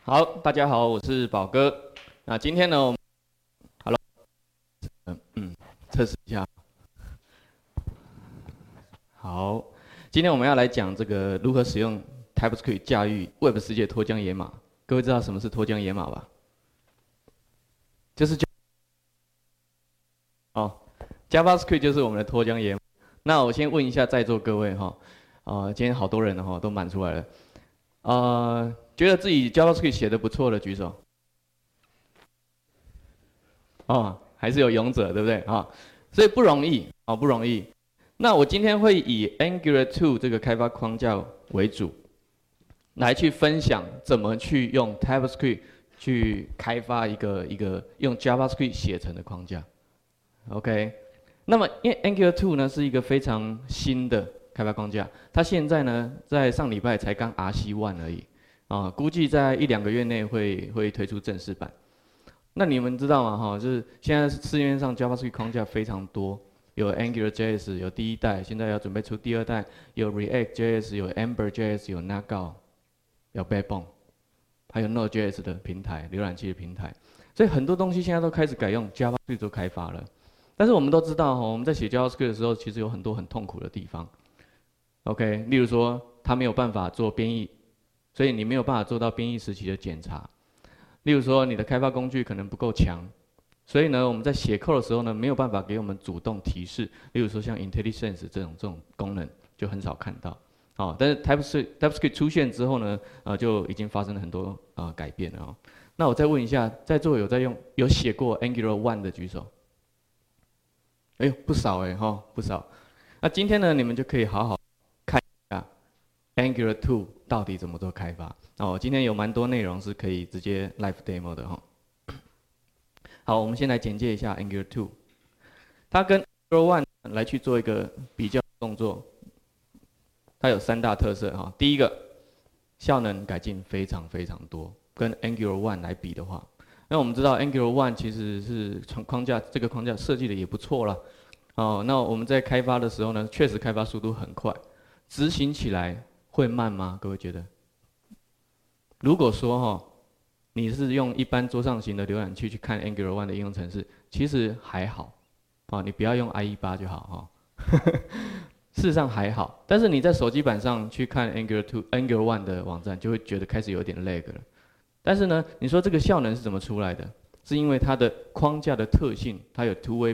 好，大家好，我是宝哥。那今天呢，我们 Hello，测试一下。好，今天我们要来讲这个如何使用 TypeScript 驾驭 Web 世界脱缰野马。各位知道什么是脱缰野马吧？就是JavaScript 就是我们的脱缰野马。那我先问一下在座各位哈，今天好多人哈都满出来了。觉得自己 JavaScript 写的不错的举手。还是有勇者，对不对啊？所以不容易不容易。那我今天会以 Angular 2这个开发框架为主，来去分享怎么去用 TypeScript 去开发一个用 JavaScript 写成的框架。OK， 那么因为 Angular 2呢是一个非常新的开发框架，它现在呢在上礼拜才刚 RC1 而已估计在1-2个月内会推出正式版。那你们知道吗？就是现在市面上 JavaScript 框架非常多，有 AngularJS， 有第一代，现在要准备出第二代，有 React.js， 有 Ember.js， 有 Knockout， 有 Backbone， 还有 Node.js 的平台，浏览器的平台。所以很多东西现在都开始改用 JavaScript 做开发了。但是我们都知道我们在写 JavaScript 的时候，其实有很多很痛苦的地方。OK， 例如说它没有办法做编译，所以你没有办法做到编译时期的检查。例如说，你的开发工具可能不够强，所以呢，我们在写 code 的时候呢，没有办法给我们主动提示。例如说，像 IntelliSense 这种功能就很少看到。但是 TypeScript 出现之后呢，就已经发生了很多改变了那我再问一下，在座有写过 Angular 1的举手？哎呦，不少不少。那今天呢，你们就可以好好看一下 Angular 2到底怎么做开发。今天有蛮多内容是可以直接 live demo 的好，我们先来简介一下 Angular 2，它跟 Angular 1来去做一个比较动作。它有3大特色第一个，效能改进非常非常多，跟 Angular 1来比的话，那我们知道 Angular 1其实是这个框架设计的也不错啦。那我们在开发的时候呢，确实开发速度很快，执行起来会慢吗？各位觉得？如果说你是用一般桌上型的浏览器去看 Angular 1的应用程式，其实还好你不要用 IE8 就好事实上还好，但是你在手机版上去看 Angular 1的网站，就会觉得开始有点 lag 了。但是呢，你说这个效能是怎么出来的？是因为它的框架的特性，它有 two-way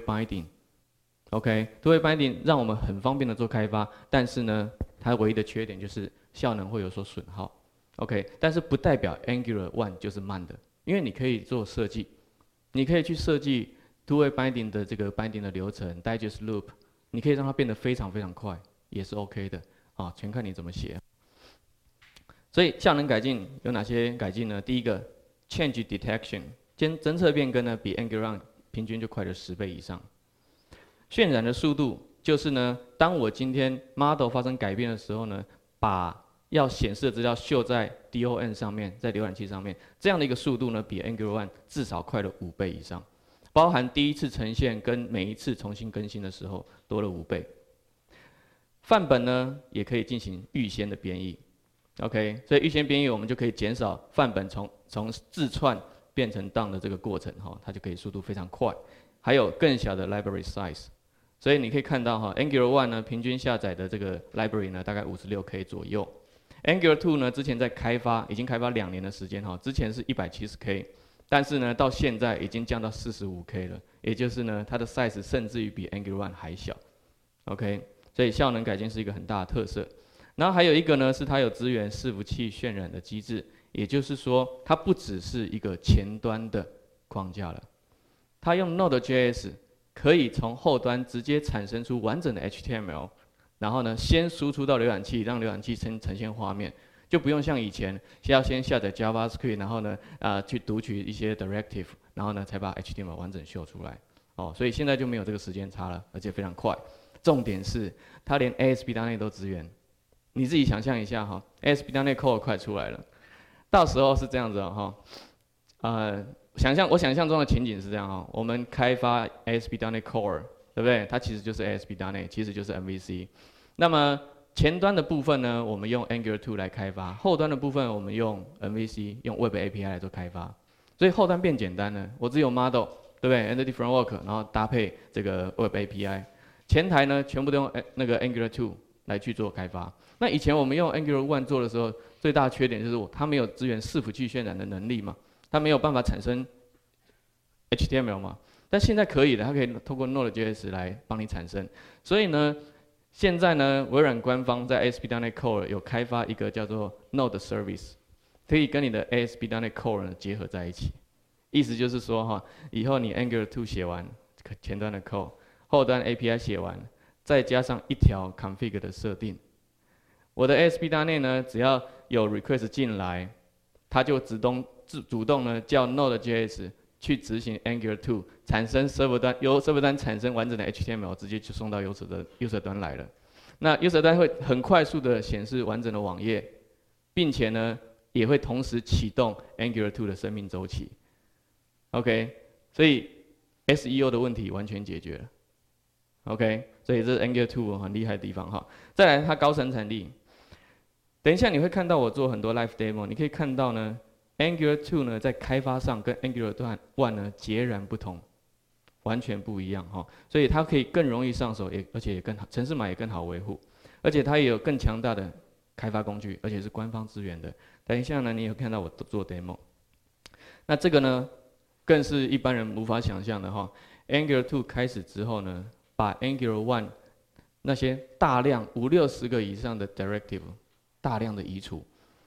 binding。OK，two-way binding 让我们很方便的做开发，但是呢，它唯一的缺点就是效能会有所损耗。OK， 但是不代表 Angular 1就是慢的，因为你可以做设计，你可以去设计 two-way binding 的这个 binding 的流程 digest loop， 你可以让它变得非常非常快，也是 OK 的全看你怎么写。所以效能改进有哪些改进呢？第一个 change detection， 侦测变更呢比 Angular 1平均就快了10倍以上。渲染的速度就是呢，当我今天 model 发生改变的时候呢，把要显示的资料秀在 DOM 上面，在浏览器上面，这样的一个速度呢，比 Angular 1至少快了5倍以上，包含第一次呈现跟每一次重新更新的时候多了5倍。范本呢，也可以进行预先的编译 ，OK， 所以预先编译我们就可以减少范本从字串变成 DOM 的这个过程它就可以速度非常快，还有更小的 library size。所以你可以看到Angular 1呢，平均下载的这个 library 呢，大概56K 左右。Angular 2呢，之前在已经开发2年的时间之前是170K， 但是呢，到现在已经降到45K 了，也就是呢，它的 size 甚至于比 Angular 1还小。OK， 所以效能改进是一个很大的特色。然后还有一个呢，是它有支援伺服器渲染的机制，也就是说，它不只是一个前端的框架了，它用 Node.js 可以从后端直接产生出完整的 HTML。然后呢，先输出到浏览器，让浏览器呈现画面，就不用像以前要先下载 JavaScript， 然后呢，去读取一些 directive， 然后呢，才把 HTML 完整秀出来。所以现在就没有这个时间差了，而且非常快。重点是它连 ASP.NET 都支援，你自己想象一下ASP.NET Core 快出来了，到时候是这样子我想象中的情景是这样我们开发 ASP.NET Core。对不对？它其实就是 ASP.NET， 其实就是 MVC。那么前端的部分呢，我们用 Angular 2来开发；后端的部分我们用 MVC， 用 Web API 来做开发。所以后端变简单了，我只有 model， 对不对 ？Entity Framework， 然后搭配这个 Web API。前台呢，全部都用那个 Angular 2来去做开发。那以前我们用 Angular 1做的时候，最大的缺点就是它没有支援伺服器渲染的能力嘛，它没有办法产生 HTML 嘛。但现在可以了，它可以透过 Node.js 来帮你产生。所以呢，现在呢，微软官方在 ASP.NET Core 有开发一个叫做 Node Service， 可以跟你的 ASP.NET Core 呢结合在一起。意思就是说哈，以后你 Angular 2写完前端的 code， 后端 API 写完，再加上一条 config 的设定，我的 ASP.NET 呢，只要有 request 进来，它就主动呢叫 Node.js 去执行 Angular 2， 产生 server 端，由 server 端产生完整的 HTML， 直接就送到 user 端来了。那 user 端会很快速的显示完整的网页，并且呢，也会同时启动 Angular 2的生命周期。OK， 所以 SEO 的问题完全解决了。OK， 所以这是 Angular 2很厉害的地方哈。再来，它高生产力。等一下你会看到我做很多 live demo， 你可以看到呢 ，Angular 2呢在开发上跟 Angular 1呢截然不同，完全不一样哈。所以它可以更容易上手，而且也更好，程式码也更好维护，而且它也有更强大的开发工具，而且是官方支援的。等一下呢，你也会看到我做 demo。那这个呢，更是一般人无法想象的哈。Angular 2开始之后呢，把 Angular 1那些大量50-60个以上的 directive 大量的移除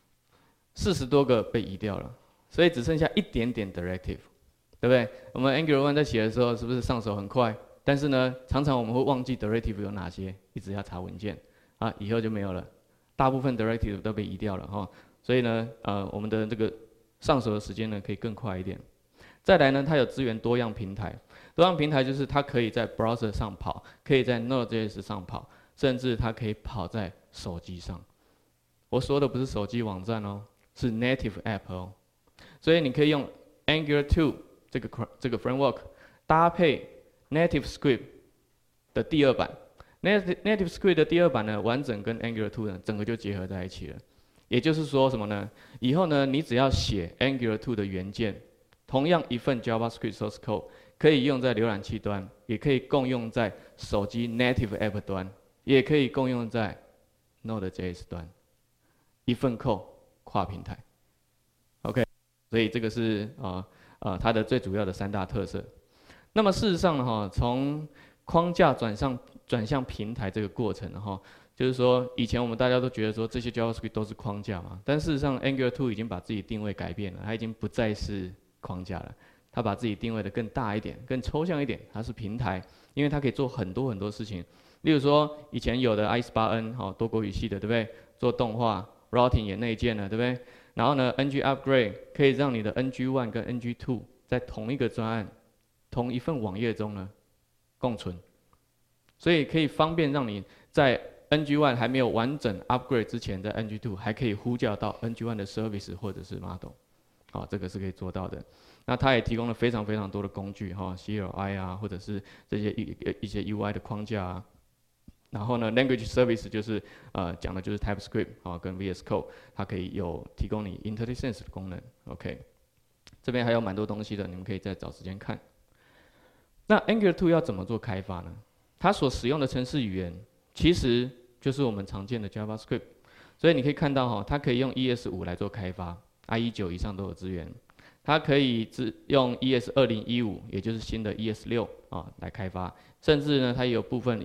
，40多个被移掉了，所以只剩下一点点 directive， 对不对？我们 Angular 1在写的时候是不是上手很快？但是呢，常常我们会忘记 directive 有哪些，一直要查文件啊，以后就没有了，大部分 directive 都被移掉了哈。所以呢，我们的这个上手的时间呢可以更快一点。再来呢，它有支援多样平台。多样平台就是它可以在 browser 上跑，可以在 Node.js 上跑，甚至它可以跑在手机上。我说的不是手机网站哦，是 native app 哦。所以你可以用 Angular 2这个 framework 搭配 native script 的第二版。native script 的第二版呢，完整跟 Angular 2呢整个就结合在一起了。也就是说什么呢？以后呢，你只要写 Angular 2的元件。同样一份 JavaScript source code 可以用在浏览器端，也可以共用在手机 native app 端，也可以共用在 Node.js 端，一份 code 跨平台。OK， 所以这个是它的最主要的3大特色。那么事实上哈，从框架转向平台这个过程哈，就是说以前我们大家都觉得说这些 JavaScript 都是框架嘛，但事实上 Angular 2已经把自己定位改变了，它已经不再是框架了，它把自己定位的更大一点，更抽象一点，它是平台，因为它可以做很多事情。例如说，以前有的 i18n 多国语系的，对不对？做动画 ，routing 也内建了，对不对？然后呢 ，ng upgrade 可以让你的 ng1 跟 ng2 在同一个专案、同一份网页中呢共存，所以可以方便让你在 ng1 还没有完整 upgrade 之前，在 ng2 还可以呼叫到 ng1 的 service 或者是 model。好，这个是可以做到的。那它也提供了非常多的工具哈 ，CLI 啊，或者是这些一些 UI 的框架啊。然后呢 ，Language Service 就是讲的就是 TypeScript 跟 VS Code， 它可以有提供你 IntelliSense 的功能。OK， 这边还有蛮多东西的，你们可以再找时间看。那 Angular 2要怎么做开发呢？它所使用的程式语言其实就是我们常见的 JavaScript， 所以你可以看到哈，它可以用 ES5 来做开发。IE9 以上都有支援，它可以用 ES2015， 也就是新的 ES6 来开发，甚至呢，它也有部分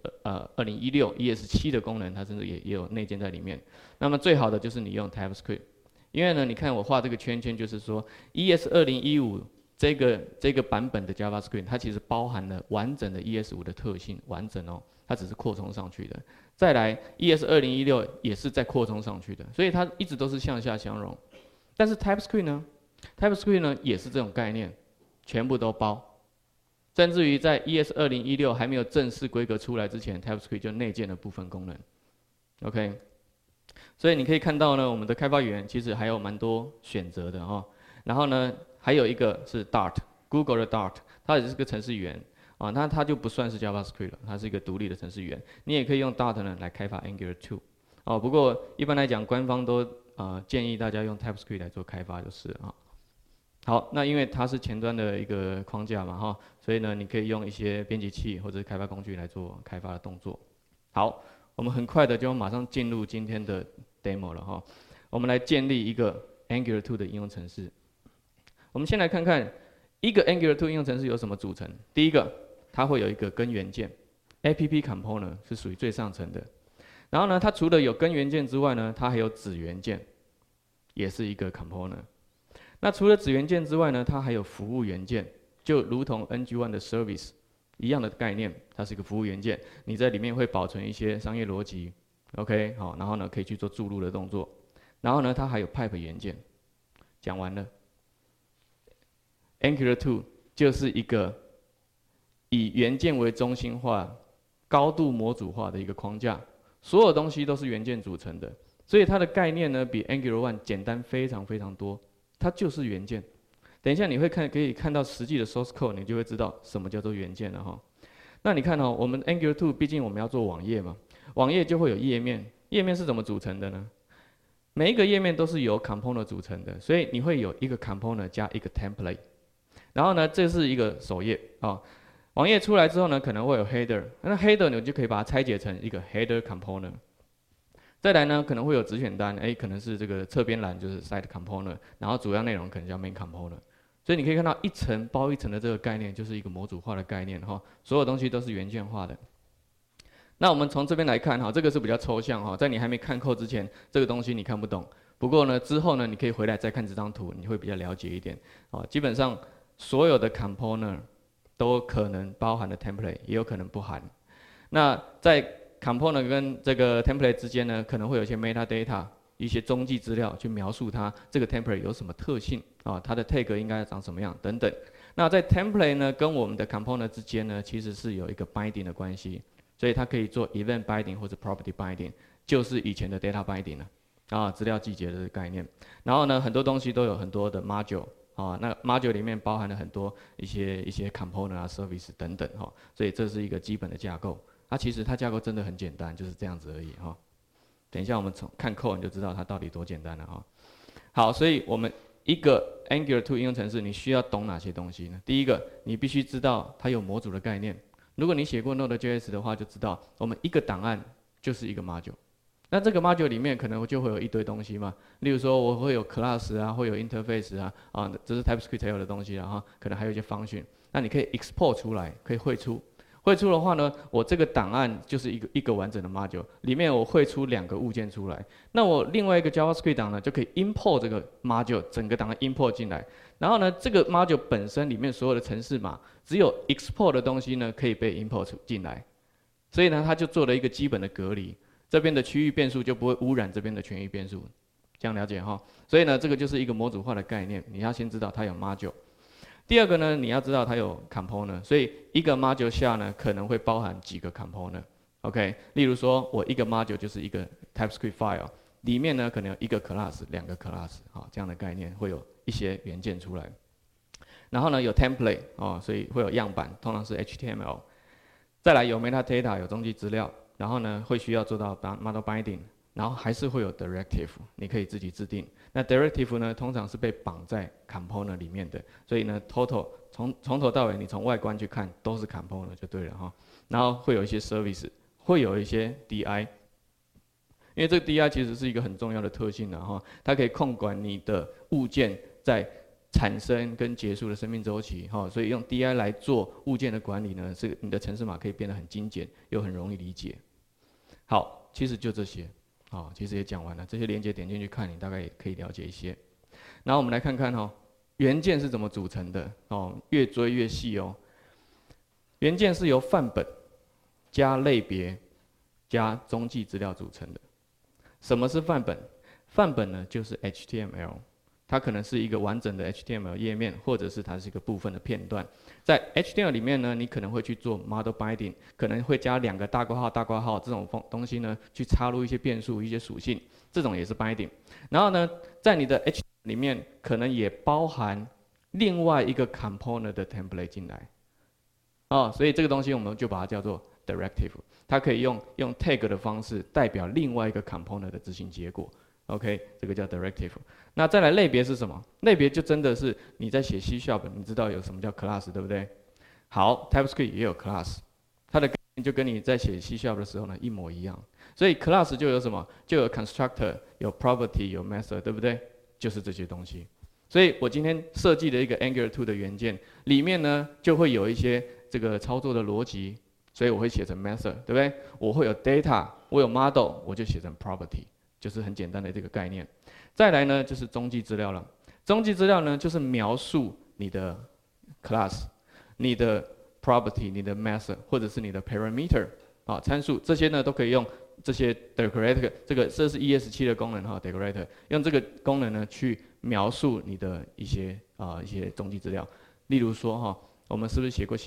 2016、ES7 的功能，它甚至也有内建在里面。那么最好的就是你用 TypeScript， 因为呢，你看我画这个圈圈，就是说 ES2015这个版本的 JavaScript， 它其实包含了完整的 ES5 的特性，完整哦，它只是扩充上去的。再来 ES2016也是在扩充上去的，所以它一直都是向下相容。但是 TypeScript 呢也是这种概念，全部都包，甚至于在 ES2016还没有正式规格出来之前 ，TypeScript 就内建了部分功能。OK， 所以你可以看到呢，我们的开发语言其实还有蛮多选择的哈。然后呢，还有一个是 Dart，Google 的 Dart， 它也是个程式语言。 啊，那它就不算是 JavaScript 了，它是一个独立的程式语言。你也可以用 Dart 呢来开发 Angular 2。哦，不过一般来讲，官方都建议大家用 TypeScript 来做开发就是了啊。好，那因为它是前端的一个框架嘛哈，所以呢，你可以用一些编辑器或者是开发工具来做开发的动作。好，我们很快的就马上进入今天的 demo 了哈。我们来建立一个 Angular 2的应用程式。我们先来看看一个 Angular 2应用程式有什么组成。第一个，它会有一个根元件 ，App Component 是属于最上层的。然后呢，它除了有根元件之外呢，它还有子元件，也是一个 component。那除了子元件之外呢，它还有服务元件，就如同 NG1 的 service 一样的概念，它是一个服务元件。你在里面会保存一些商业逻辑 ，OK， 好，然后呢可以去做注入的动作。然后呢，它还有 pipe 元件。讲完了 ，Angular 2就是一个以元件为中心化、高度模组化的一个框架。所有东西都是元件组成的，所以它的概念呢比 Angular 1简单非常非常多，它就是元件。等一下你会可以看到实际的 source code， 你就会知道什么叫做元件了哈。那你看我们 Angular 2毕竟我们要做网页嘛，网页就会有页面，页面是怎么组成的呢？每一个页面都是由 component 组成的，所以你会有一个 component 加一个 template， 然后呢这是一个首页啊。网页出来之后呢，可能会有 header， 那 header 你就可以把它拆解成一个 header component。再来呢，可能会有子选单，可能是这个侧边栏就是 site component， 然后主要内容可能叫 main component。所以你可以看到一层包一层的这个概念，就是一个模组化的概念哈，所有东西都是元件化的。那我们从这边来看哈，这个是比较抽象哈，在你还没看扣之前，这个东西你看不懂。不过呢，之后呢，你可以回来再看这张图，你会比较了解一点。基本上所有的 component 都可能包含的 template， 也有可能不含。那在 component 跟这个 template 之间呢，可能会有一些 metadata， 一些踪迹资料去描述它这个 template 有什么特性啊，它的 tag 应该长什么样等等。那在 template 呢跟我们的 component 之间呢，其实是有一个 binding 的关系，所以它可以做 event binding 或者 property binding， 就是以前的 data binding 了资料集结的概念。然后呢，很多东西都有很多的 module。那 module 里面包含了很多一些 component service 等等所以这是一个基本的架构。其实它架构真的很简单，就是这样子而已等一下我们看 code 你就知道它到底多简单了好，所以我们一个 Angular 2应用程式，你需要懂哪些东西呢？第一个，你必须知道它有模组的概念。如果你写过 Node.js 的话，就知道我们一个档案就是一个 module。那这个 module 里面可能就会有一堆东西嘛，例如说我会有 class 会有 interface 这是 TypeScript 才有的东西可能还有一些function。那你可以 export 出来，可以绘出。绘出的话呢，我这个档案就是一个完整的 module， 里面我绘出2个物件出来。那我另外一个 JavaScript 档呢，就可以 import 这个 module， 整个档案 import 进来。然后呢，这个 module 本身里面所有的程式码，只有 export 的东西呢可以被 import 进来。所以呢，它就做了一个基本的隔离。这边的区域变数就不会污染这边的权益变数，这样了解所以呢，这个就是一个模组化的概念，你要先知道它有 module。第二个呢，你要知道它有 component， 所以一个 module 下呢可能会包含几个 component。OK， 例如说我一个 module 就是一个 TypeScript file， 里面呢可能有一个 class、2个 class， 这样的概念会有一些元件出来。然后呢有 template 所以会有样板，通常是 HTML。再来有 metadata， 有踪迹资料。然后呢，会需要做到 model binding， 然后还是会有 directive， 你可以自己制定。那 directive 呢，通常是被绑在 component 里面的，所以呢 ，total 从头到尾，你从外观去看都是 component 就对了然后会有一些 service， 会有一些 DI， 因为这个 DI 其实是一个很重要的特性它可以控管你的物件在产生跟结束的生命周期所以用 DI 来做物件的管理呢，是你的程式码可以变得很精简又很容易理解。好，其实就这些其实也讲完了，这些连接点进去看，你大概也可以了解一些。然后我们来看看元件是怎么组成的越追越细元件是由范本加类别加踪迹资料组成的。什么是范本？范本呢就是 HTML。它可能是一个完整的 HTML 页面，或者是它是一个部分的片段。在 HTML 里面呢，你可能会去做 model binding， 可能会加2个大括号、大括号这种东西呢，去插入一些变数、一些属性，这种也是 binding。然后呢，在你的 HTML 里面，可能也包含另外一个 component 的 template 进来。 所以这个东西我们就把它叫做 directive， 它可以用 tag 的方式代表另外一个 component 的执行结果。OK， 这个叫 directive。那再来类别是什么？类别就真的是你在写 C#， 你知道有什么叫 class， 对不对？好 ，TypeScript 也有 class， 它的概念就跟你在写 C# 的时候呢一模一样。所以 class 就有什么？就有 constructor， 有 property， 有 method， 对不对？就是这些东西。所以我今天设计的一个 Angular 2的元件里面呢，就会有一些这个操作的逻辑，所以我会写成 method， 对不对？我会有 data， 我有 model， 我就写成 property， 就是很简单的这个概念。再来呢，就是踪迹资料了。踪迹资料呢，就是描述你的 class、你的 property、你的 method， 或者是你的 parameter 参数，这些呢都可以用这些 decorator， 这是 ES7 的功能decorator， 用这个功能呢去描述你的一些踪迹资料。例如说我们是不是写过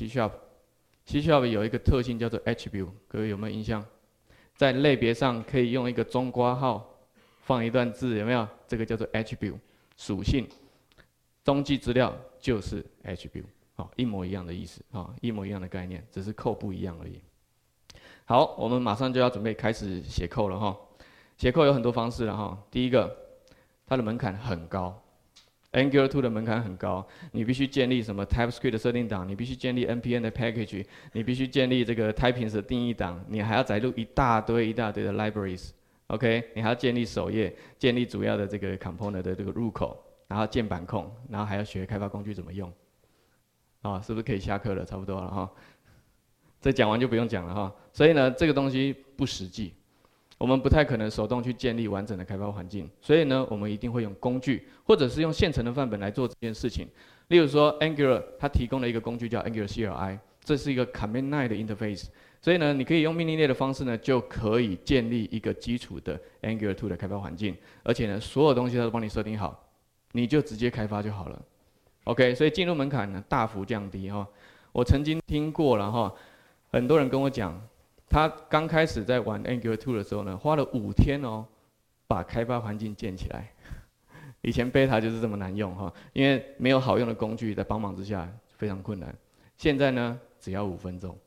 C#？C# 有一个特性叫做 attribute， 各位有没有印象？在类别上可以用一个中括号放一段字，有没有？这个叫做 attribute 属性。踪迹资料就是 attribute， 一模一样的意思一模一样的概念，只是code不一样而已。好，我们马上就要准备开始写code了写code有很多方式了第一个，它的门槛很高。Angular 2的门槛很高，你必须建立什么 TypeScript 的设定档，你必须建立 npm 的 package， 你必须建立这个 typings 的定义档，你还要载入一大堆的 libraries。OK， 你还要建立首页，建立主要的这个 component 的这个入口，然后键盘控，然后还要学开发工具怎么用。是不是可以下课了？差不多了这讲完就不用讲了所以呢，这个东西不实际。我们不太可能手动去建立完整的开发环境，所以呢，我们一定会用工具，或者是用现成的范本来做这件事情。例如说 Angular 它提供了一个工具叫 Angular CLI， 这是一个 command line 的 interface， 所以呢，你可以用命令列的方式呢，就可以建立一个基础的 Angular 2的开发环境，而且呢，所有东西它都帮你设定好，你就直接开发就好了。OK， 所以进入门槛呢大幅降低我曾经听过了很多人跟我讲。他刚开始在玩 Angular 2的时候呢，花了5天把开发环境建起来。以前 Beta 就是这么难用因为没有好用的工具在帮忙之下非常困难。现在呢，只要5分钟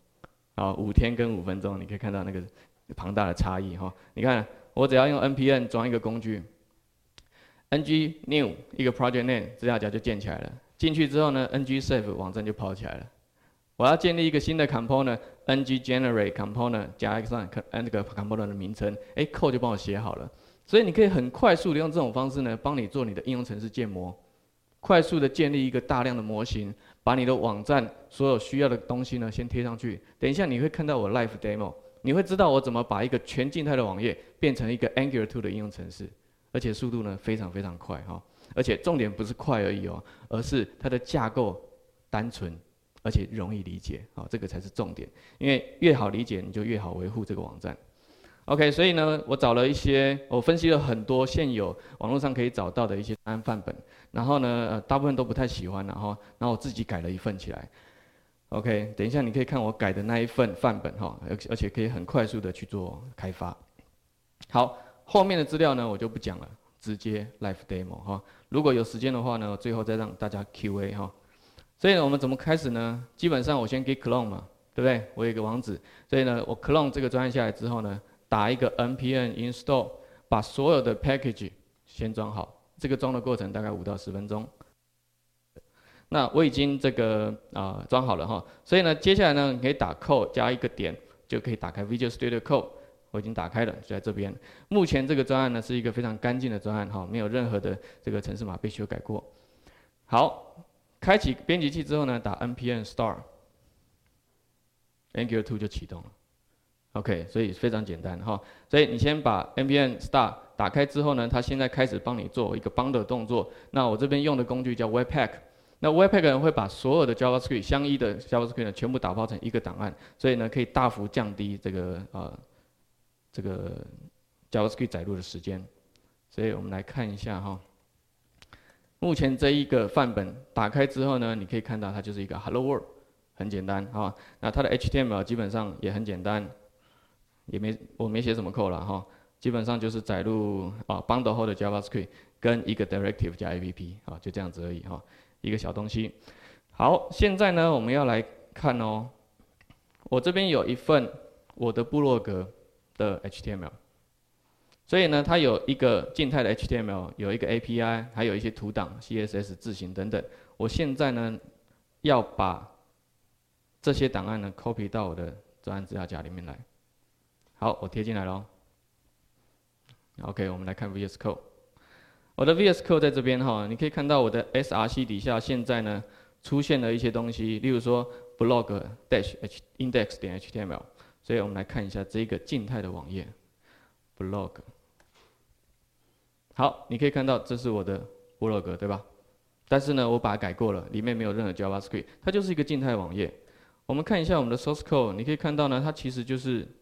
，5天跟5分钟，你可以看到那个庞大的差异你看，我只要用 npm 装一个工具 ，ng new 一个 project name 资料夹就建起来了。进去之后呢 ，ng save 网站就跑起来了。我要建立一个新的 component，ng generate component 加上那个 component 的名称，code 就帮我写好了。所以你可以很快速的用这种方式呢，帮你做你的应用程式建模，快速的建立一个大量的模型，把你的网站所有需要的东西呢先贴上去。等一下你会看到我 live demo， 你会知道我怎么把一个全静态的网页变成一个 Angular 2的应用程式，而且速度呢非常非常快而且重点不是快而已而是它的架构单纯。而且容易理解这个才是重点。因为越好理解，你就越好维护这个网站。OK， 所以呢，我分析了很多现有网络上可以找到的一些单案范本，然后呢，大部分都不太喜欢，然后我自己改了一份起来。OK， 等一下你可以看我改的那一份范本而且可以很快速的去做开发。好，后面的资料呢我就不讲了，直接 live demo 如果有时间的话呢，最后再让大家 QA 所以呢，我们怎么开始呢？基本上我先给 clone 嘛，对不对？我有一个网址，所以呢，我 clone 这个专案下来之后呢，打一个 npm install， 把所有的 package 先装好。这个装的过程大概5到10分钟。那我已经这个装好了所以呢，接下来呢，你可以打 code 加一个点，就可以打开 Visual Studio Code。我已经打开了，就在这边。目前这个专案呢是一个非常干净的专案没有任何的这个程式码被修改过。好。开启编辑器之后呢，打 npm start，Angular 2就启动了。OK， 所以非常简单所以你先把 npm start 打开之后呢，它现在开始帮你做一个 bundle 动作。那我这边用的工具叫 Webpack， 那 Webpack 呢会把所有的 JavaScript 相依的 JavaScript 呢全部打包成一个档案，所以呢可以大幅降低这个JavaScript 载入的时间。所以我们来看一下目前这一个范本打开之后呢，你可以看到它就是一个 Hello World， 很简单那它的 HTML 基本上也很简单，我没写什么code了基本上就是载入bundle 后的 JavaScript 跟一个 directive 加 app 就这样子而已一个小东西。好，现在呢我们要来看我这边有一份我的部落格的 HTML， 所以呢，它有一个静态的 HTML， 有一个 API， 还有一些图档、CSS 字型等等。我现在呢，要把这些档案呢 copy 到我的专案资料夹里面来。好，我贴进来咯。OK， 我们来看 VS Code。我的 VS Code 在这边哈，你可以看到我的 SRC 底下现在呢出现了一些东西，例如说 blog dash index 点 HTML。所以我们来看一下这个静态的网页 blog。好，你可以看到这是我的部落格，对吧？但是呢，我把它改过了，里面没有任何 JavaScript， 它就是一个静态网页。我们看一下我们的 source code， 你可以看到呢，它其实就是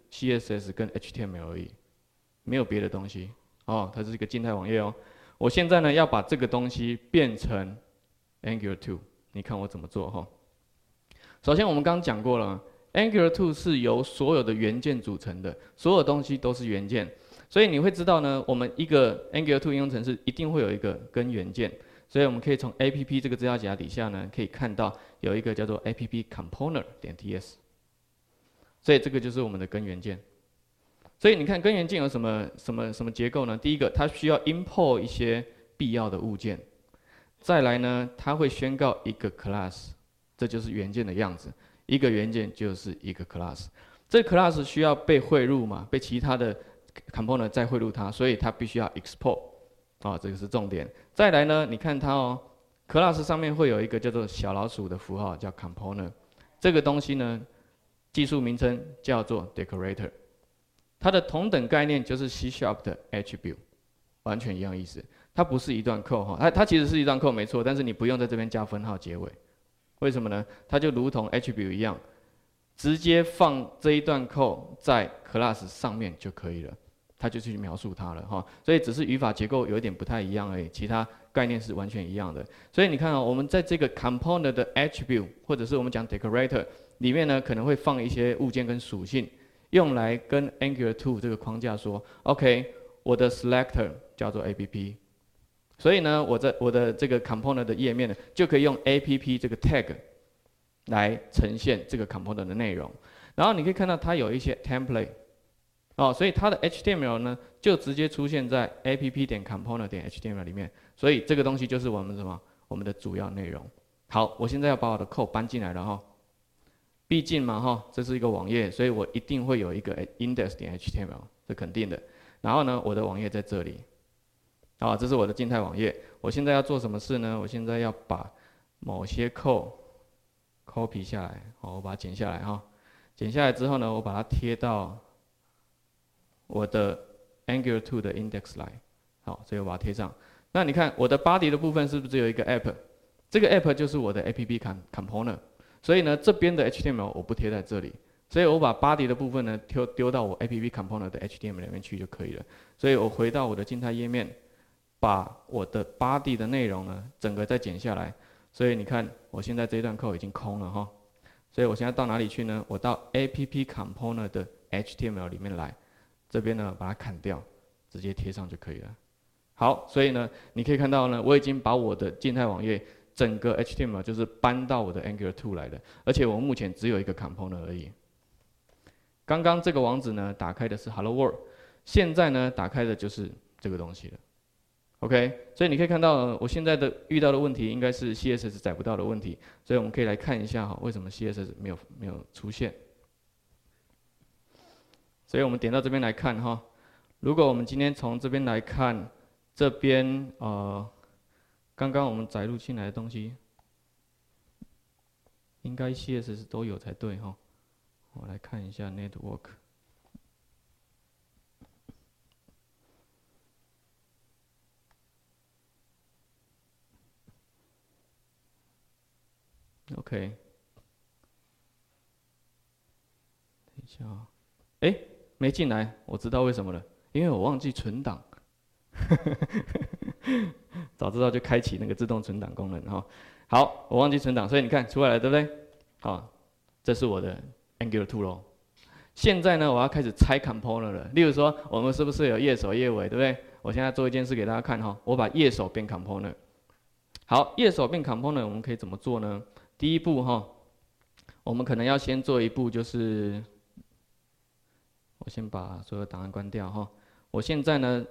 CSS 跟 HTML 而已，没有别的东西。哦，它是一个静态网页哦。我现在呢要把这个东西变成 Angular 2， 你看我怎么做哈？首先我们刚刚讲过了 ，Angular 2是由所有的元件组成的，所有东西都是元件。所以你会知道呢，我们一个 Angular 2应用程式一定会有一个根元件，所以我们可以从 app 这个资料夹底下呢，可以看到有一个叫做 app component 点 ts， 所以这个就是我们的根元件。所以你看根元件有什么结构呢？第一个，它需要 import 一些必要的物件，再来呢，它会宣告一个 class， 这就是元件的样子，一个元件就是一个 class， 这个 class 需要被汇入嘛，被其他的 component 再汇入它，所以它必须要 export， 这个是重点。再来呢，你看它哦 ，class 上面会有一个叫做小老鼠的符号，叫 component， 这个东西呢，技术名称叫做 decorator， 它的同等概念就是 C# 的 attribute， 完全一样意思。它不是一段扣哈，它其实是一段扣没错，但是你不用在这边加分号结尾，为什么呢？它就如同 attribute 一样，直接放这一段扣在 class 上面就可以了。它就去描述它了哈，所以只是语法结构有一点不太一样而已，其他概念是完全一样的。所以你看我们在这个 component 的 attribute 或者是我们讲 decorator 里面呢，可能会放一些物件跟属性，用来跟 Angular 2这个框架说 ，OK， 我的 selector 叫做 app， 所以呢，我的这个 component 的页面呢，就可以用 app 这个 tag 来呈现这个 component 的内容。然后你可以看到它有一些 template。所以它的 HTML 呢，就直接出现在 app 点 component 点 HTML 里面，所以这个东西就是我们我们的主要内容。好，我现在要把我的 code 搬进来了哈，毕竟嘛这是一个网页，所以我一定会有一个 index 点 HTML， 这肯定的。然后呢，我的网页在这里，这是我的静态网页。我现在要做什么事呢？我现在要把某些 code copy 下来，我把它剪下来哈，剪下来之后呢，我把它贴到我的 Angular 2的 index 来，好，所以我把它贴上。那你看我的 body 的部分是不是只有一个 app？ 这个 app 就是我的 app component， 所以呢这边的 HTML 我不贴在这里，所以我把 body 的部分呢丢到我 app component 的 HTML 里面去就可以了。所以我回到我的静态页面，把我的 body 的内容呢整个再剪下来。所以你看我现在这一段 code 已经空了哈，所以我现在到哪里去呢？我到 app component 的 HTML 里面来。这边呢，把它砍掉，直接贴上就可以了。好，所以呢，你可以看到呢，我已经把我的静态网页整个 HTML 就是搬到我的 Angular 2来了，而且我目前只有一个 component 而已。刚刚这个网址呢，打开的是 Hello World， 现在呢，打开的就是这个东西了。OK， 所以你可以看到，我现在遇到的问题应该是 CSS 载不到的问题，所以我们可以来看一下为什么 CSS 没有出现。所以我们点到这边来看哈，如果我们今天从这边来看，这边刚刚我们载入进来的东西，应该 CSS 都有才对哈。我来看一下 network。OK， 等一下没进来，我知道为什么了，因为我忘记存档。早知道就开启那个自动存档功能哈。好，我忘记存档，所以你看出来了对不对？好，这是我的 Angular 2咯。现在呢，我要开始拆 component 了。例如说，我们是不是有页首、页尾，对不对？我现在做一件事给大家看哈，我把页首变 component。好，页首变 component， 我们可以怎么做呢？第一步哈， 我们可能要先做一步，就是我先把所有档案关掉哈。我现在呢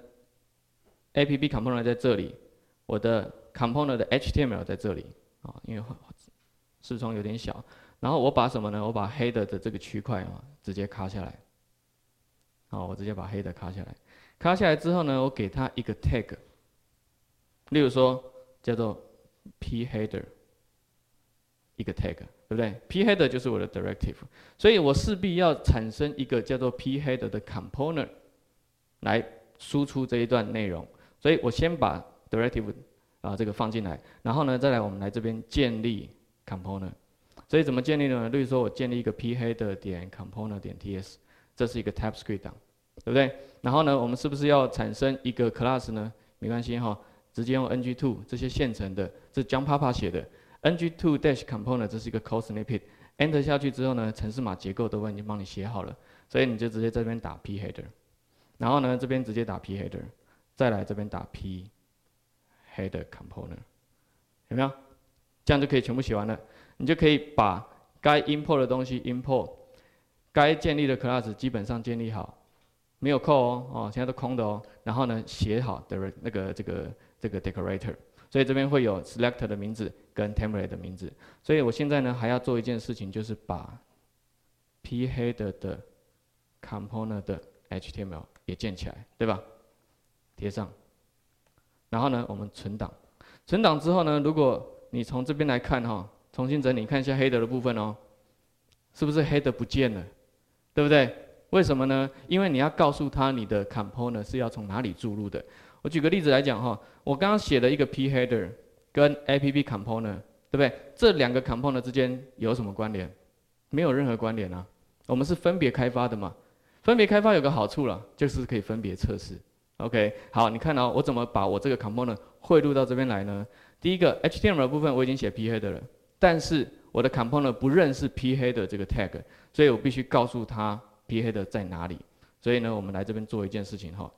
，App Component 在这里，我的 Component 的 HTML 在这里啊，因为视窗有点小。然后我把什么呢？我把 Header 的这个区块啊，直接卡下来。好，我直接把 Header 卡下来。卡下来之后呢，我给它一个 tag， 例如说叫做 P Header， 一个 tag， 对不对 ？P Header 就是我的 directive， 所以我势必要产生一个叫做 P Header 的 component 来输出这一段内容。所以我先把 directive 这个放进来，然后呢，再来我们来这边建立 component。所以怎么建立呢？例如说我建立一个 P Header 点 component 点 ts， 这是一个 TypeScript 档，对不对？然后呢，我们是不是要产生一个 class 呢？没关系哈，直接用 ng2 这些现成的，这是 John Papa 写的 ng2 dash component， 这是一个 code snippet。Enter 下去之后呢，程式码结构都已经帮你写好了，所以你就直接这边打 P Header， 然后呢这边直接打 P Header， 再来这边打 P Header component， 有没有？这样就可以全部写完了。你就可以把该 import 的东西 import， 该建立的 class 基本上建立好，没有扣哦，现在都空的哦。然后呢，写好的这个 decorator， 所以这边会有 selector 的名字跟 template 的名字。所以我现在呢还要做一件事情，就是把 p header 的 component 的 HTML 也建起来，对吧？贴上。然后呢，我们存档。存档之后呢，如果你从这边来看哈，重新整理看一下 header 的部分哦，是不是 header 不见了？对不对？为什么呢？因为你要告诉他你的 component 是要从哪里注入的。我举个例子来讲哈，我刚刚写了一个 p header 跟 app component， 对不对？这两个 component 之间有什么关联？没有任何关联啊。我们是分别开发的嘛。分别开发有个好处了，就是可以分别测试。OK， 好，你看哦，我怎么把我这个 component 汇入到这边来呢？第一个 HTML 的部分我已经写 p header 了，但是我的 component 不认识 p header 这个 tag， 所以我必须告诉他 p header 在哪里。所以呢，我们来这边做一件事情哈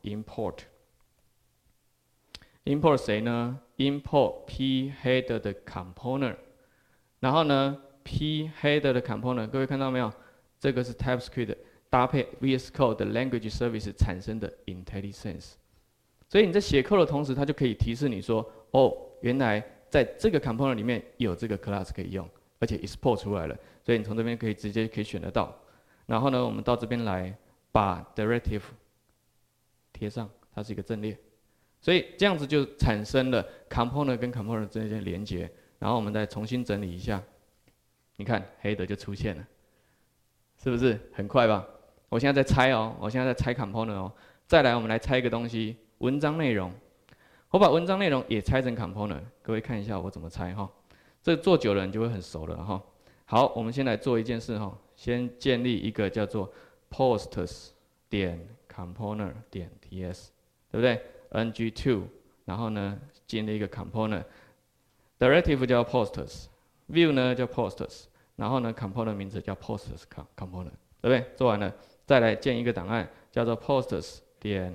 ，import 谁呢 ？import p header 的 component， 然后呢 p header 的 component， 各位看到没有？这个是 TypeScript 搭配 VS Code 的 language service 产生的 IntelliSense。所以你在写 code 的同时，它就可以提示你说，哦，原来在这个 component 里面有这个 class 可以用，而且 export 出来了，所以你从这边直接可以选得到。然后呢，我们到这边来把 directive 贴上，它是一个阵列，所以这样子就产生了 component 跟 component 之间的连接。然后我们再重新整理一下，你看 header 就出现了，是不是很快吧？我现在在拆哦，我现在在拆 component 哦。再来，我们来拆一个东西，文章内容。我把文章内容也拆成 component， 各位看一下我怎么拆哈。这做久了你就会很熟了哈。好，我们先来做一件事哈，先建立一个叫做 posts 点 component 点 ts， 对不对 ？ng2， 然后呢建立一个 component，directive 叫 posts，view 呢叫 posts， 然后呢 component 名字叫 posts component， 对不对？做完了，再来建一个档案叫做 posts 点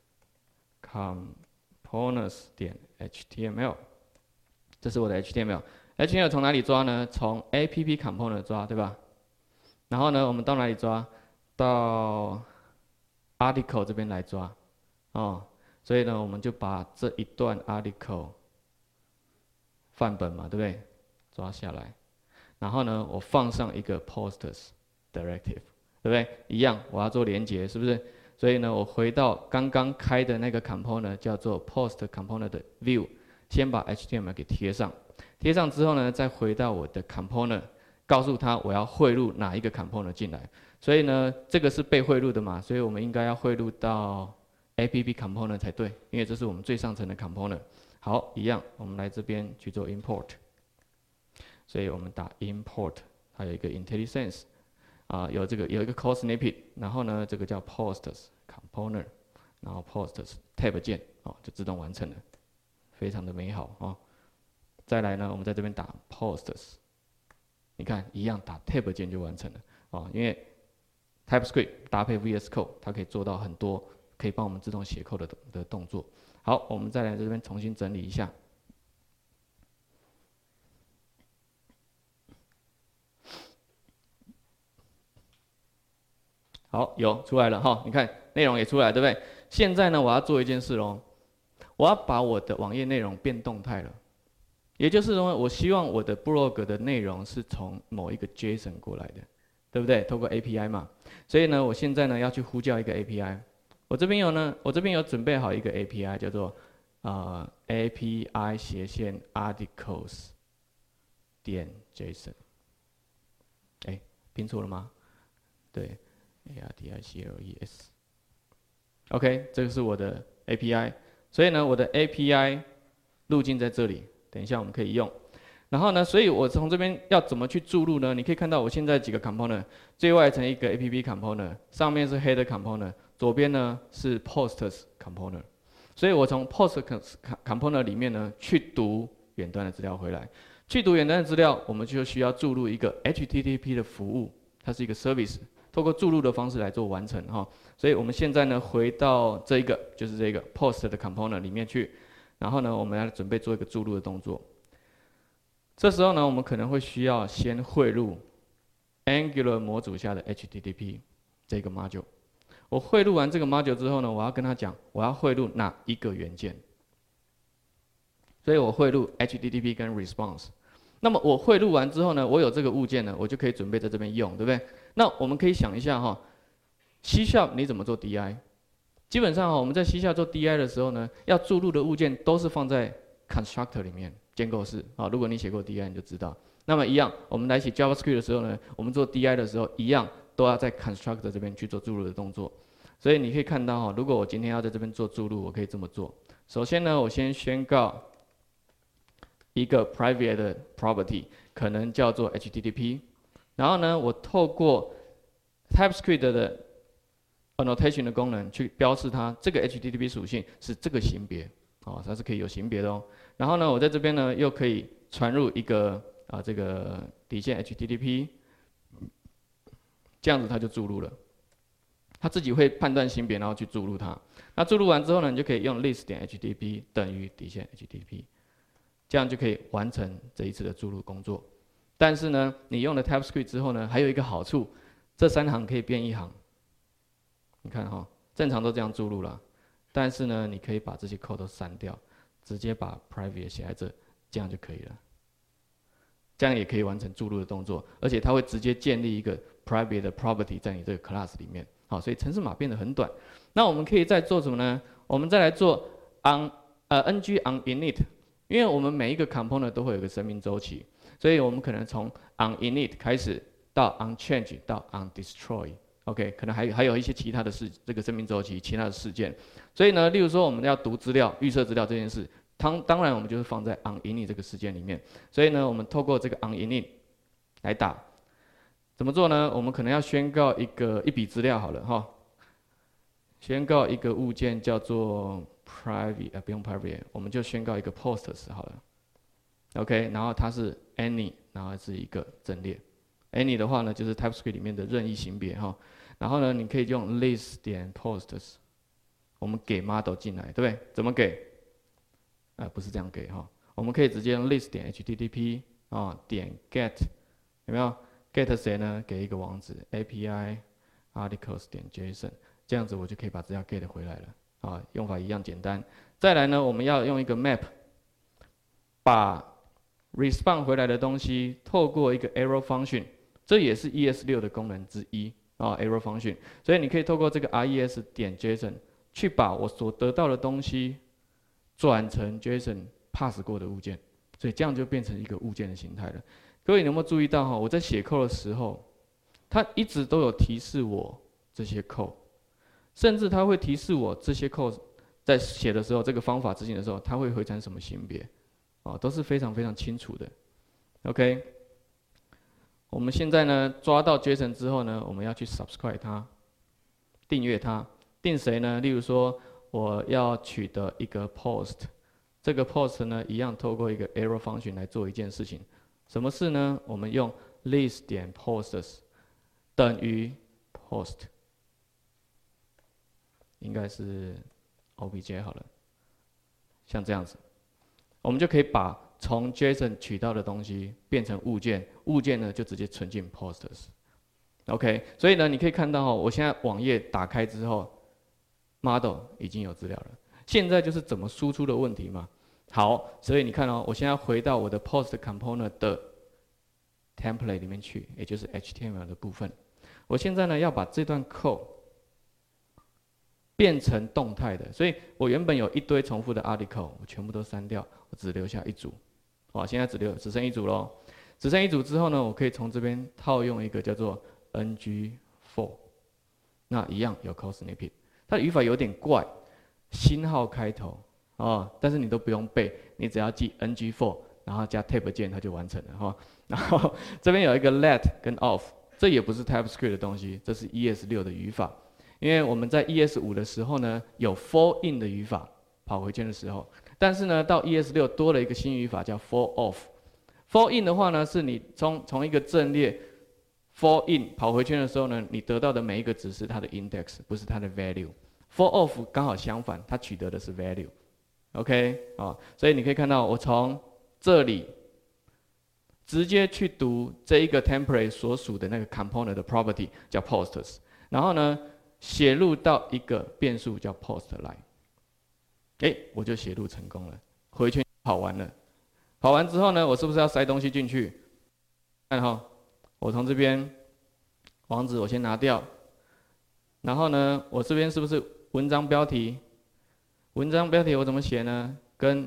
components 点 html， 这是我的 HTML。HTML 从哪里抓呢？从 app component 抓，对吧？然后呢，我们到哪里抓？到 article 这边来抓，哦，所以呢，我们就把这一段 article 范本嘛，对不对？抓下来，然后呢，我放上一个 posts directive， 对不对？一样，我要做连结，是不是？所以呢，我回到刚刚开的那个 component 叫做 post component 的 view， 先把 HTML 给贴上。贴上之后呢，再回到我的 component， 告诉他我要汇入哪一个 component 进来。所以呢，这个是被汇入的嘛，所以我们应该要汇入到 app component 才对，因为这是我们最上层的 component。好，一样，我们来这边去做 import。所以我们打 import， 它有一个 IntelliSense， 有一个 code snippet， 然后呢，这个叫 posts component， 然后 posts tab 键，就自动完成了，非常的美好啊。再来呢，我们在这边打 posts， 你看一样打 tab 键就完成了因为 TypeScript 搭配 VS Code， 它可以做到很多可以帮我们自动写 code 的动作。好，我们再来这边重新整理一下。 好，有出来了哈，你看内容也出来，对不对？现在呢，我要做一件事喽，我要把我的网页内容变动态了，也就是说，我希望我的 blog 的内容是从某一个 JSON 过来的，对不对？透过 API 嘛，所以呢，我现在呢要去呼叫一个 API，我这边有准备好一个 API，叫做API articles 点 JSON， 哎，拼错了吗？对。articles，OK， 这个是我的 API， 所以呢，我的 API 路径在这里，等一下我们可以用。然后呢，所以我从这边要怎么去注入呢？你可以看到我现在几个 component， 最外层一个 APP component， 上面是 header component， 左边呢是 posts component， 所以我从 post component 里面呢去读远端的资料回来，去读远端的资料，我们就需要注入一个 HTTP 的服务，它是一个 service。透过注入的方式来做完成哈，所以我们现在呢回到这一个就是这个 post 的 component 里面去，然后呢我们要准备做一个注入的动作。这时候呢我们可能会需要先汇入 Angular 模组下的 HTTP 这个 module。我汇入完这个 module 之后呢，我要跟他讲我要汇入哪一个元件，所以我汇入 HTTP 跟 response。那么我汇入完之后呢，我有这个物件呢，我就可以准备在这边用，对不对？那我们可以想一下哈 ，C# 你怎么做 DI？ 基本上哈，我们在 C# 做 DI 的时候呢，要注入的物件都是放在 constructor 里面建构式啊。如果你写过 DI， 你就知道。那么一样，我们来写 JavaScript 的时候呢，我们做 DI 的时候一样都要在 constructor 这边去做注入的动作。所以你可以看到哈，如果我今天要在这边做注入，我可以这么做。首先呢，我先宣告一个 private 的 property， 可能叫做 HTTP， 然后呢，我透过 TypeScript 的 annotation 的功能去标示它这个 HTTP 属性是这个型别，哦，它是可以有型别的哦。然后呢，我在这边呢又可以传入一个这个底线 HTTP， 这样子它就注入了，它自己会判断型别，然后去注入它。那注入完之后呢，你就可以用 list 点 HTTP 等于底线 HTTP。这样就可以完成这一次的注入工作。但是呢，你用了 TypeScript 之后呢，还有一个好处，这3行可以变1行。你看哈，正常都这样注入了，但是呢，你可以把这些 code 都删掉，直接把 private 写在这，这样就可以了。这样也可以完成注入的动作，而且它会直接建立一个 private 的 property 在你这个 class 里面。好，所以程式码变得很短。那我们可以再做什么呢？我们再来做 ng on init。因为我们每一个 component 都会有一个生命周期，所以我们可能从 on init 开始到 on change 到 on destroy，OK， 可能还有一些其他的这个生命周期，其他的事件。所以呢，例如说我们要读资料、预设资料这件事，当然我们就是放在 on init 这个事件里面。所以呢，我们透过这个 on init 来打，怎么做呢？我们可能要宣告一笔资料好了哈，宣告一个物件叫做private 不用 private， 我们就宣告一个 posts 好了 ，OK， 然后它是 any， 然后是一个阵列 ，any 的话呢就是 TypeScript 里面的任意型别哈，然后呢你可以用 list 点 posts， 我们给 model 进来，对不对？怎么给？不是这样给哈，我们可以直接用 list 点 HTTP 点 get， 有没有 ？get 谁呢？给一个网址 API articles 点 JSON， 这样子我就可以把资料 get 回来了。用法一样简单。再来呢，我们要用一个 map， 把 respond 回来的东西透过一个 arrow function， 这也是 ES6 的功能之一arrow function。所以你可以透过这个 res 点 JSON 去把我所得到的东西转成 JSON pass 过的物件，所以这样就变成一个物件的形态了。各位你有没有注意到我在写 code 的时候，它一直都有提示我这些 code。甚至它会提示我这些 code 在写的时候，这个方法执行的时候，它会回传什么型别，都是非常非常清楚的。OK， 我们现在呢抓到 JSON 之后呢，我们要去 subscribe 它，订阅它，订谁呢？例如说我要取得一个 post， 这个 post 呢一样透过一个 arrow function 来做一件事情，什么事呢？我们用 list 点 posts 等于 post。应该是 obj 好了，像这样子，我们就可以把从 JSON 取到的东西变成物件，物件呢就直接存进 posts。 OK， 所以呢，你可以看到哦，我现在网页打开之后 ，model 已经有资料了。现在就是怎么输出的问题嘛。好，所以你看哦，我现在回到我的 post component 的 template 里面去，也就是 HTML 的部分。我现在呢要把这段 code 变成动态的，所以我原本有一堆重复的 article， 我全部都删掉，我只留下一组。好，现在只剩一组咯。只剩一组之后呢，我可以从这边套用一个叫做 ng4， 那一样有 code snippet， 它的语法有点怪，星号开头啊，但是你都不用背，你只要记 ng4， 然后加 tab 键，它就完成了哈。然后这边有一个 let 跟 off， 这也不是 TypeScript 的东西，这是 ES6 的语法。因为我们在 ES5 的时候呢，有 for in 的语法，跑回圈的时候，但是呢，到 ES6 多了一个新语法叫 for off。for in 的话呢，是你从一个阵列 for in 跑回圈的时候呢，你得到的每一个值是它的 index， 不是它的 value。for off 刚好相反，它取得的是 value。OK 啊，所以你可以看到，我从这里直接去读这一个 template 所属的那个 component 的 property 叫 posts， 然后呢，写入到一个变数叫 post 来，我就写入成功了，回圈跑完了。跑完之后呢，我是不是要塞东西进去？看哈，我从这边网址我先拿掉，然后呢，我这边是不是文章标题？文章标题我怎么写呢？跟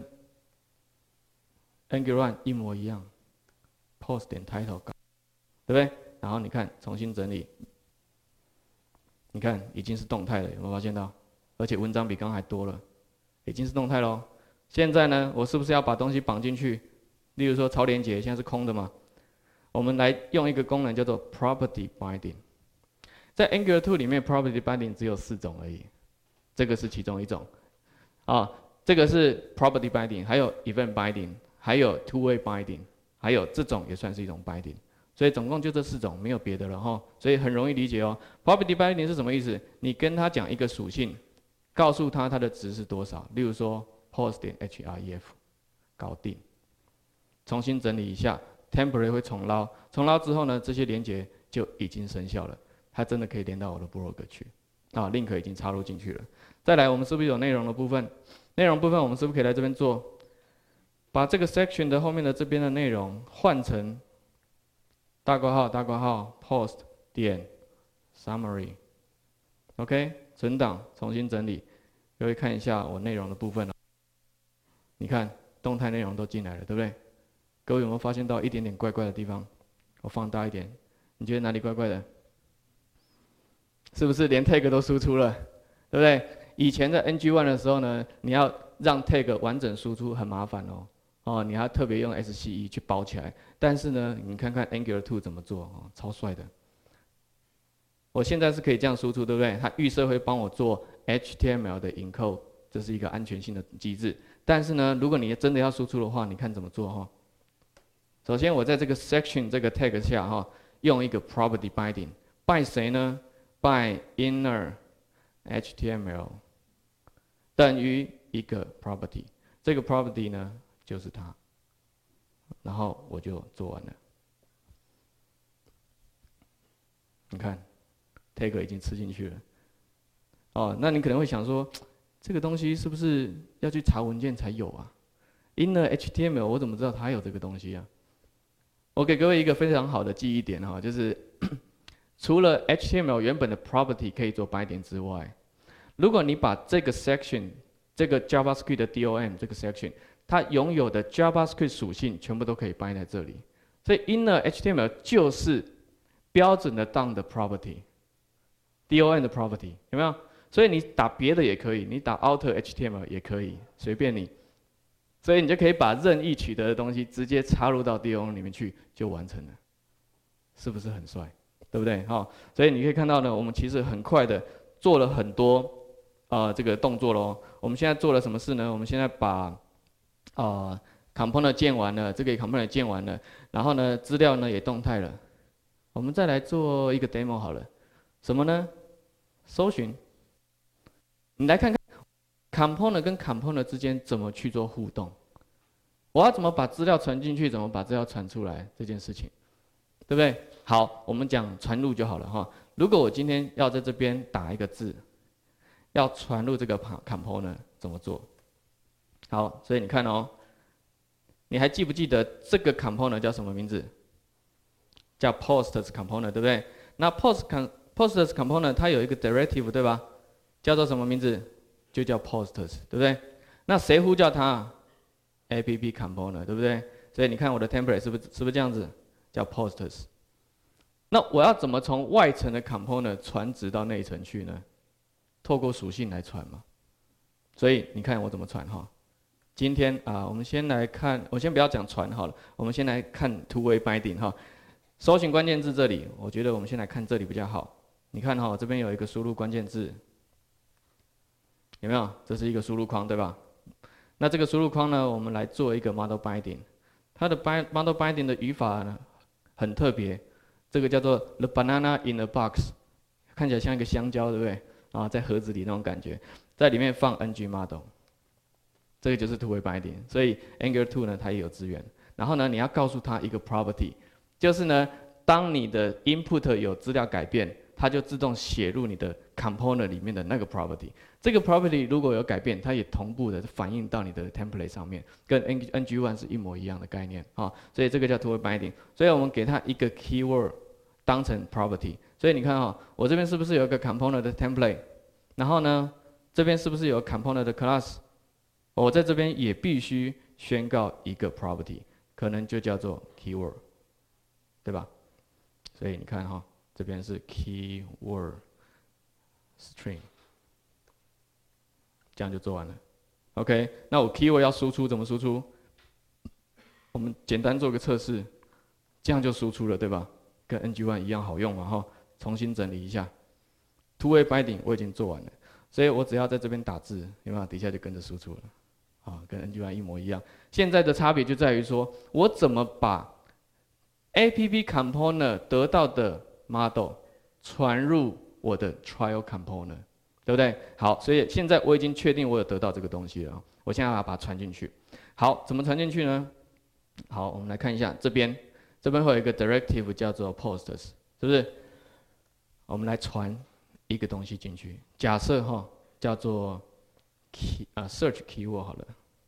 Angular 一模一样 ，post 点 title 对不对？然后你看重新整理。你看，已经是动态了，有没有发现到？而且文章比刚刚还多了，已经是动态喽。现在呢，我是不是要把东西绑进去？例如说，超连结现在是空的嘛？我们来用一个功能叫做 property binding。在 Angular 2里面 ，property binding 只有4种而已，这个是其中一种。这个是 property binding， 还有 event binding， 还有 two-way binding， 还有这种也算是一种 binding。所以总共就这4种，没有别的了哈。所以很容易理解哦。Property binding 是什么意思？你跟他讲一个属性，告诉他它的值是多少。例如说 post 点 href， 搞定。重新整理一下 ，template 会重捞，重捞之后呢，这些连接就已经生效了，它真的可以连到我的 blog 去。link 已经插入进去了。再来，我们是不是有内容的部分？内容部分我们是不是可以来这边做？把这个 section 的后面的这边的内容换成大括号 post 点 summary，OK， 存档，重新整理。各位看一下我内容的部分你看动态内容都进来了，对不对？各位有没有发现到一点点怪怪的地方？我放大一点，你觉得哪里怪怪的？是不是连 tag 都输出了，对不对？以前在 NG1 的时候呢，你要让 tag 完整输出很麻烦你还特别用 SCE 去包起来。但是呢，你看看 Angular 2怎么做超帅的。我现在是可以这样输出，对不对？它预设会帮我做 HTML 的 encode， 这是一个安全性的机制。但是呢，如果你真的要输出的话，你看怎么做首先，我在这个 section 这个 tag 下用一个 property binding，by 谁呢 ？by inner HTML 等于一个 property， 这个 property 呢就是它，然后我就做完了。你看 tag 已经吃进去了。那你可能会想说，这个东西是不是要去查文件才有啊 ？inner HTML 我怎么知道它有这个东西啊？我给各位一个非常好的记忆点就是除了 HTML 原本的 property 可以做 binding 之外，如果你把这个 section 这个 JavaScript 的 DOM 这个 section 它拥有的 JavaScript 属性全部都可以 bind 在这里，所以 inner HTML 就是标准的 DOM 的 property，DOM 的 property 有没有？所以你打别的也可以，你打 outer HTML 也可以，随便你。所以你就可以把任意取得的东西直接插入到 DOM 里面去，就完成了，是不是很帅？对不对？所以你可以看到呢，我们其实很快的做了很多这个动作咯。我们现在做了什么事呢？我们现在把component 建完了，这个 component 建完了，然后呢资料呢也动态了。我们再来做一个 demo 好了，什么呢？搜寻。你来看看 component 跟 component 之间怎么去做互动。我要怎么把资料传进去，怎么把资料传出来这件事情，对不对？ 好，我们讲传入就好了哈。如果我今天要在这边打一个字，要传入这个 component 怎么做？好，所以你看哦，你还记不记得这个 component 叫什么名字？叫 posts component， 对不对？那 posts component 它有一个 directive， 对吧？叫做什么名字？就叫 posts， 对不对？那谁呼叫它 ？app component， 对不对？所以你看我的 template 是不是这样子？叫 posts。那我要怎么从外层的 component 传值到内层去呢？透过属性来传嘛。所以你看我怎么传哈。今天我们先来看，我先不要讲传好了，我们先来看 two-way binding 哈。搜寻关键字这里，我觉得我们先来看这里比较好。你看哈，这边有一个输入关键字，有没有？这是一个输入框，对吧？那这个输入框呢，我们来做一个 model binding。它的 model binding 的语法呢很特别，这个叫做 the banana in a box， 看起来像一个香蕉，对不对？在盒子里那种感觉，在里面放 ng model， 这个就是 two-way binding。所以 Angular 2呢，它也有资源。然后呢，你要告诉它一个 property， 就是呢，当你的 input 有资料改变，它就自动写入你的 component 里面的那个 property。这个 property 如果有改变，它也同步的反映到你的 template 上面，跟 ng1 是一模一样的概念啊。所以这个叫 two-way binding。所以我们给它一个 keyword 当成 property。所以你看我这边是不是有一个 component 的 template？ 然后呢，这边是不是有 component 的 class？ 我在这边也必须宣告一个 property， 可能就叫做 keyword， 对吧？所以你看这边是 keyword string， 这样就做完了。OK， 那我 keyword 要输出怎么输出？我们简单做个测试，这样就输出了，对吧？跟 ng1 一样好用嘛重新整理一下 ，two-way binding 我已经做完了，所以我只要在这边打字，有没有？底下就跟着输出了，跟 ng1 一模一样。现在的差别就在于说，我怎么把 app component 得到的 model 传入我的 trial component， 对不对？好，所以现在我已经确定我有得到这个东西了，我现在要把它传进去。好，怎么传进去呢？好，我们来看一下这边会有一个 directive 叫做 posts， 是不是？我们来传一个东西进去，假设叫做 search keyword 好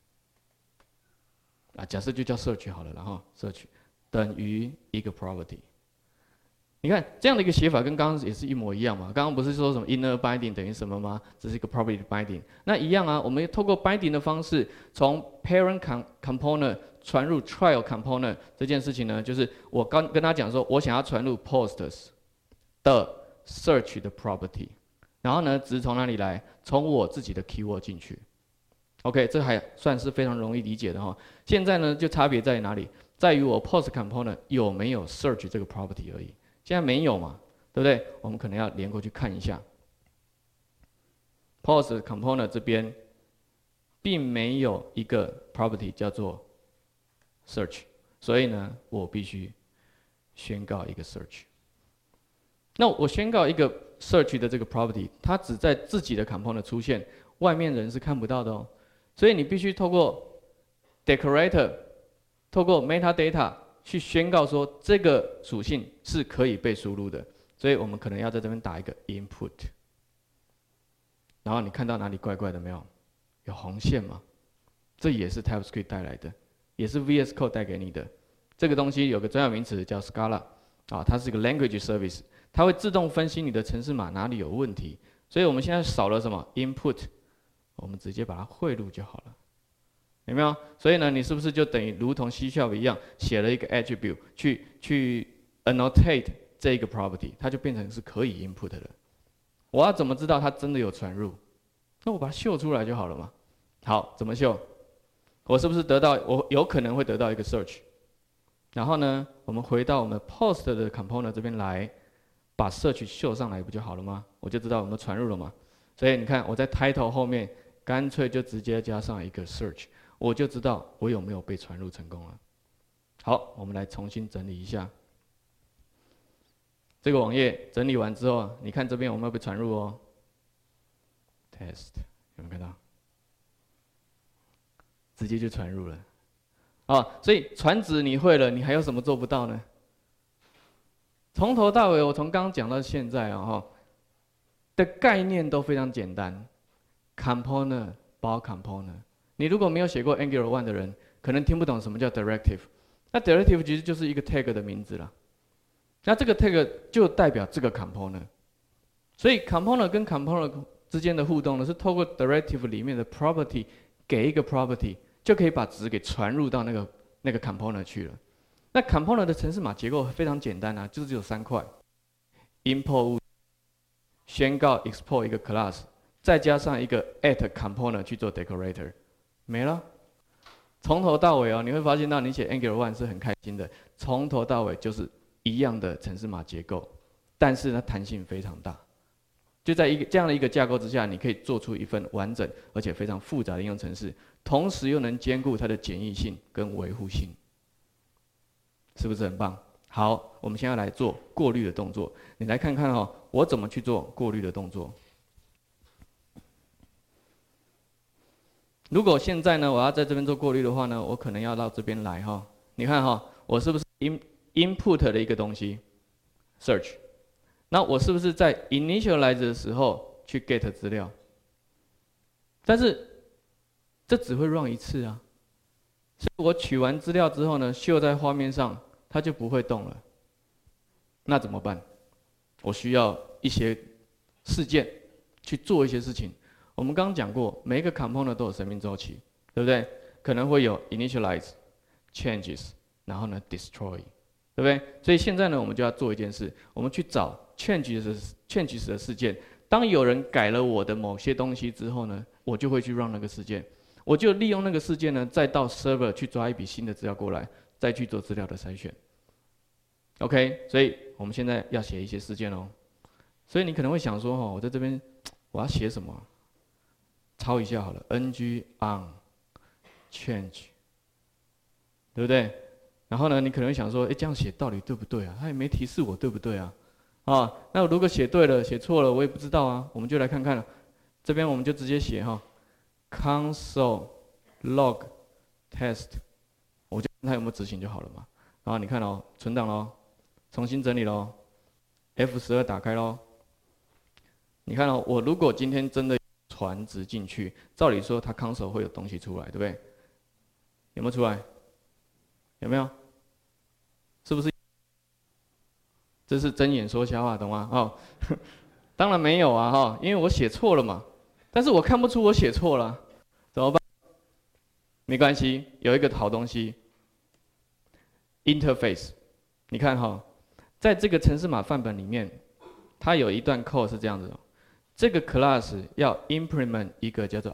了，假设就叫 search 好了，然后 search 等于一个 property。你看这样的一个写法跟刚刚也是一模一样嘛？刚刚不是说什么 inner binding 等于什么吗？这是一个 property binding。那一样我们透过 binding 的方式，从 parent component 传入 trial component 这件事情呢，就是我刚跟他讲说，我想要传入 posts 的 search 的 property， 然后呢，只是从哪里来？从我自己的 keyword 进去。OK， 这还算是非常容易理解的现在呢，就差别在哪里？在于我 post component 有没有 search 这个 property 而已。现在没有嘛，对不对？我们可能要连过去看一下。post component 这边并没有一个 property 叫做 search， 所以呢，我必须宣告一个 search。那我宣告一个 search 的这个 property， 它只在自己的 component 出现，外面人是看不到的所以你必须透过 decorator， 透过 metadata 去宣告说这个属性是可以被输入的。所以我们可能要在这边打一个 input。然后你看到哪里怪怪的没有？有红线吗？这也是 TypeScript 带来的，也是 VS Code 带给你的。这个东西有个专有名词叫 Scala， 它是一个 language service， 它会自动分析你的程式码哪里有问题。所以我们现在少了什么 input， 我们直接把它汇入就好了，有没有？所以呢，你是不是就等于如同 C# 一样，写了一个 attribute 去 annotate 这一个 property， 它就变成是可以 input 的。我要怎么知道它真的有传入？那我把它秀出来就好了嘛。好，怎么秀？我是不是我有可能会得到一个 search？ 然后呢，我们回到我们 post 的 component 这边来，把 search 秀上来不就好了吗？我就知道我们传入了嘛。所以你看我在 title 后面干脆就直接加上一个 search， 我就知道我有没有被传入成功了。好，我们来重新整理一下。这个网页整理完之后，你看这边有没有被传入？test 有没有看到？直接就传入了。所以传值你会了，你还有什么做不到呢？ 从头到尾，我从刚刚讲到现在啊哈，的概念都非常简单 ，component 包 component。你如果没有写过 Angular 1的人，可能听不懂什么叫 directive。那 directive 其实就是一个 tag 的名字啦。那这个 tag 就代表这个 component。所以 component 跟 component 之间的互动呢，是透过 directive 里面的 property 给一个 property， 就可以把值给传入到那个 component 去了。那 component 的程式码结构非常简单啊，就是只有3块 ：import 宣告 export 一个 class， 再加上一个 at component 去做 decorator， 没了。从头到尾哦，你会发现到你写 Angular 1是很开心的，从头到尾就是一样的程式码结构，但是呢弹性非常大。就在这样的一个架构之下，你可以做出一份完整而且非常复杂的应用程式，同时又能兼顾它的简易性跟维护性，是不是很棒？好，我们现在来做过滤的动作。你来看看哦，我怎么去做过滤的动作。如果现在呢，我要在这边做过滤的话呢，我可能要到这边来哈。你看哈，我是不是 input 的一个东西 search？ 那我是不是在 initialize 的时候去 get 资料？但是这只会 run 一次啊，所以我取完资料之后呢，秀在画面上，它就不会动了。那怎么办？我需要一些事件去做一些事情。我们刚刚讲过，每一个 component 都有生命周期，对不对？可能会有 initialize、changes， 然后呢 destroy， 对不对？所以现在呢，我们就要做一件事，我们去找 changes 的事件。当有人改了我的某些东西之后呢，我就会去 run 那个事件，我就利用那个事件呢，再到 server 去抓一笔新的资料过来，再去做资料的筛选。OK， 所以我们现在要写一些事件哦。所以你可能会想说，我在这边我要写什么？抄一下好了 ，ng on change， 对不对？然后呢，你可能会想说，这样写到底对不对啊？他也没提示我对不对啊？那如果写对了，写错了，我也不知道啊。我们就来看看，这边我们就直接写console log test， 我就看它有没有执行就好了嘛。然后你看哦，存档喽，重新整理喽 ，F12 打开喽。你看哦，我如果今天真的传值进去，照理说它 console 会有东西出来，对不对？有没有出来？有没有？是不是？这是睁眼说瞎话，懂吗？当然没有啊，因为我写错了嘛。但是我看不出我写错了，怎么办？没关系，有一个好东西 ，interface。你看在这个程式码范本里面，它有一段 code 是这样子的。这个 class 要 implement 一个叫做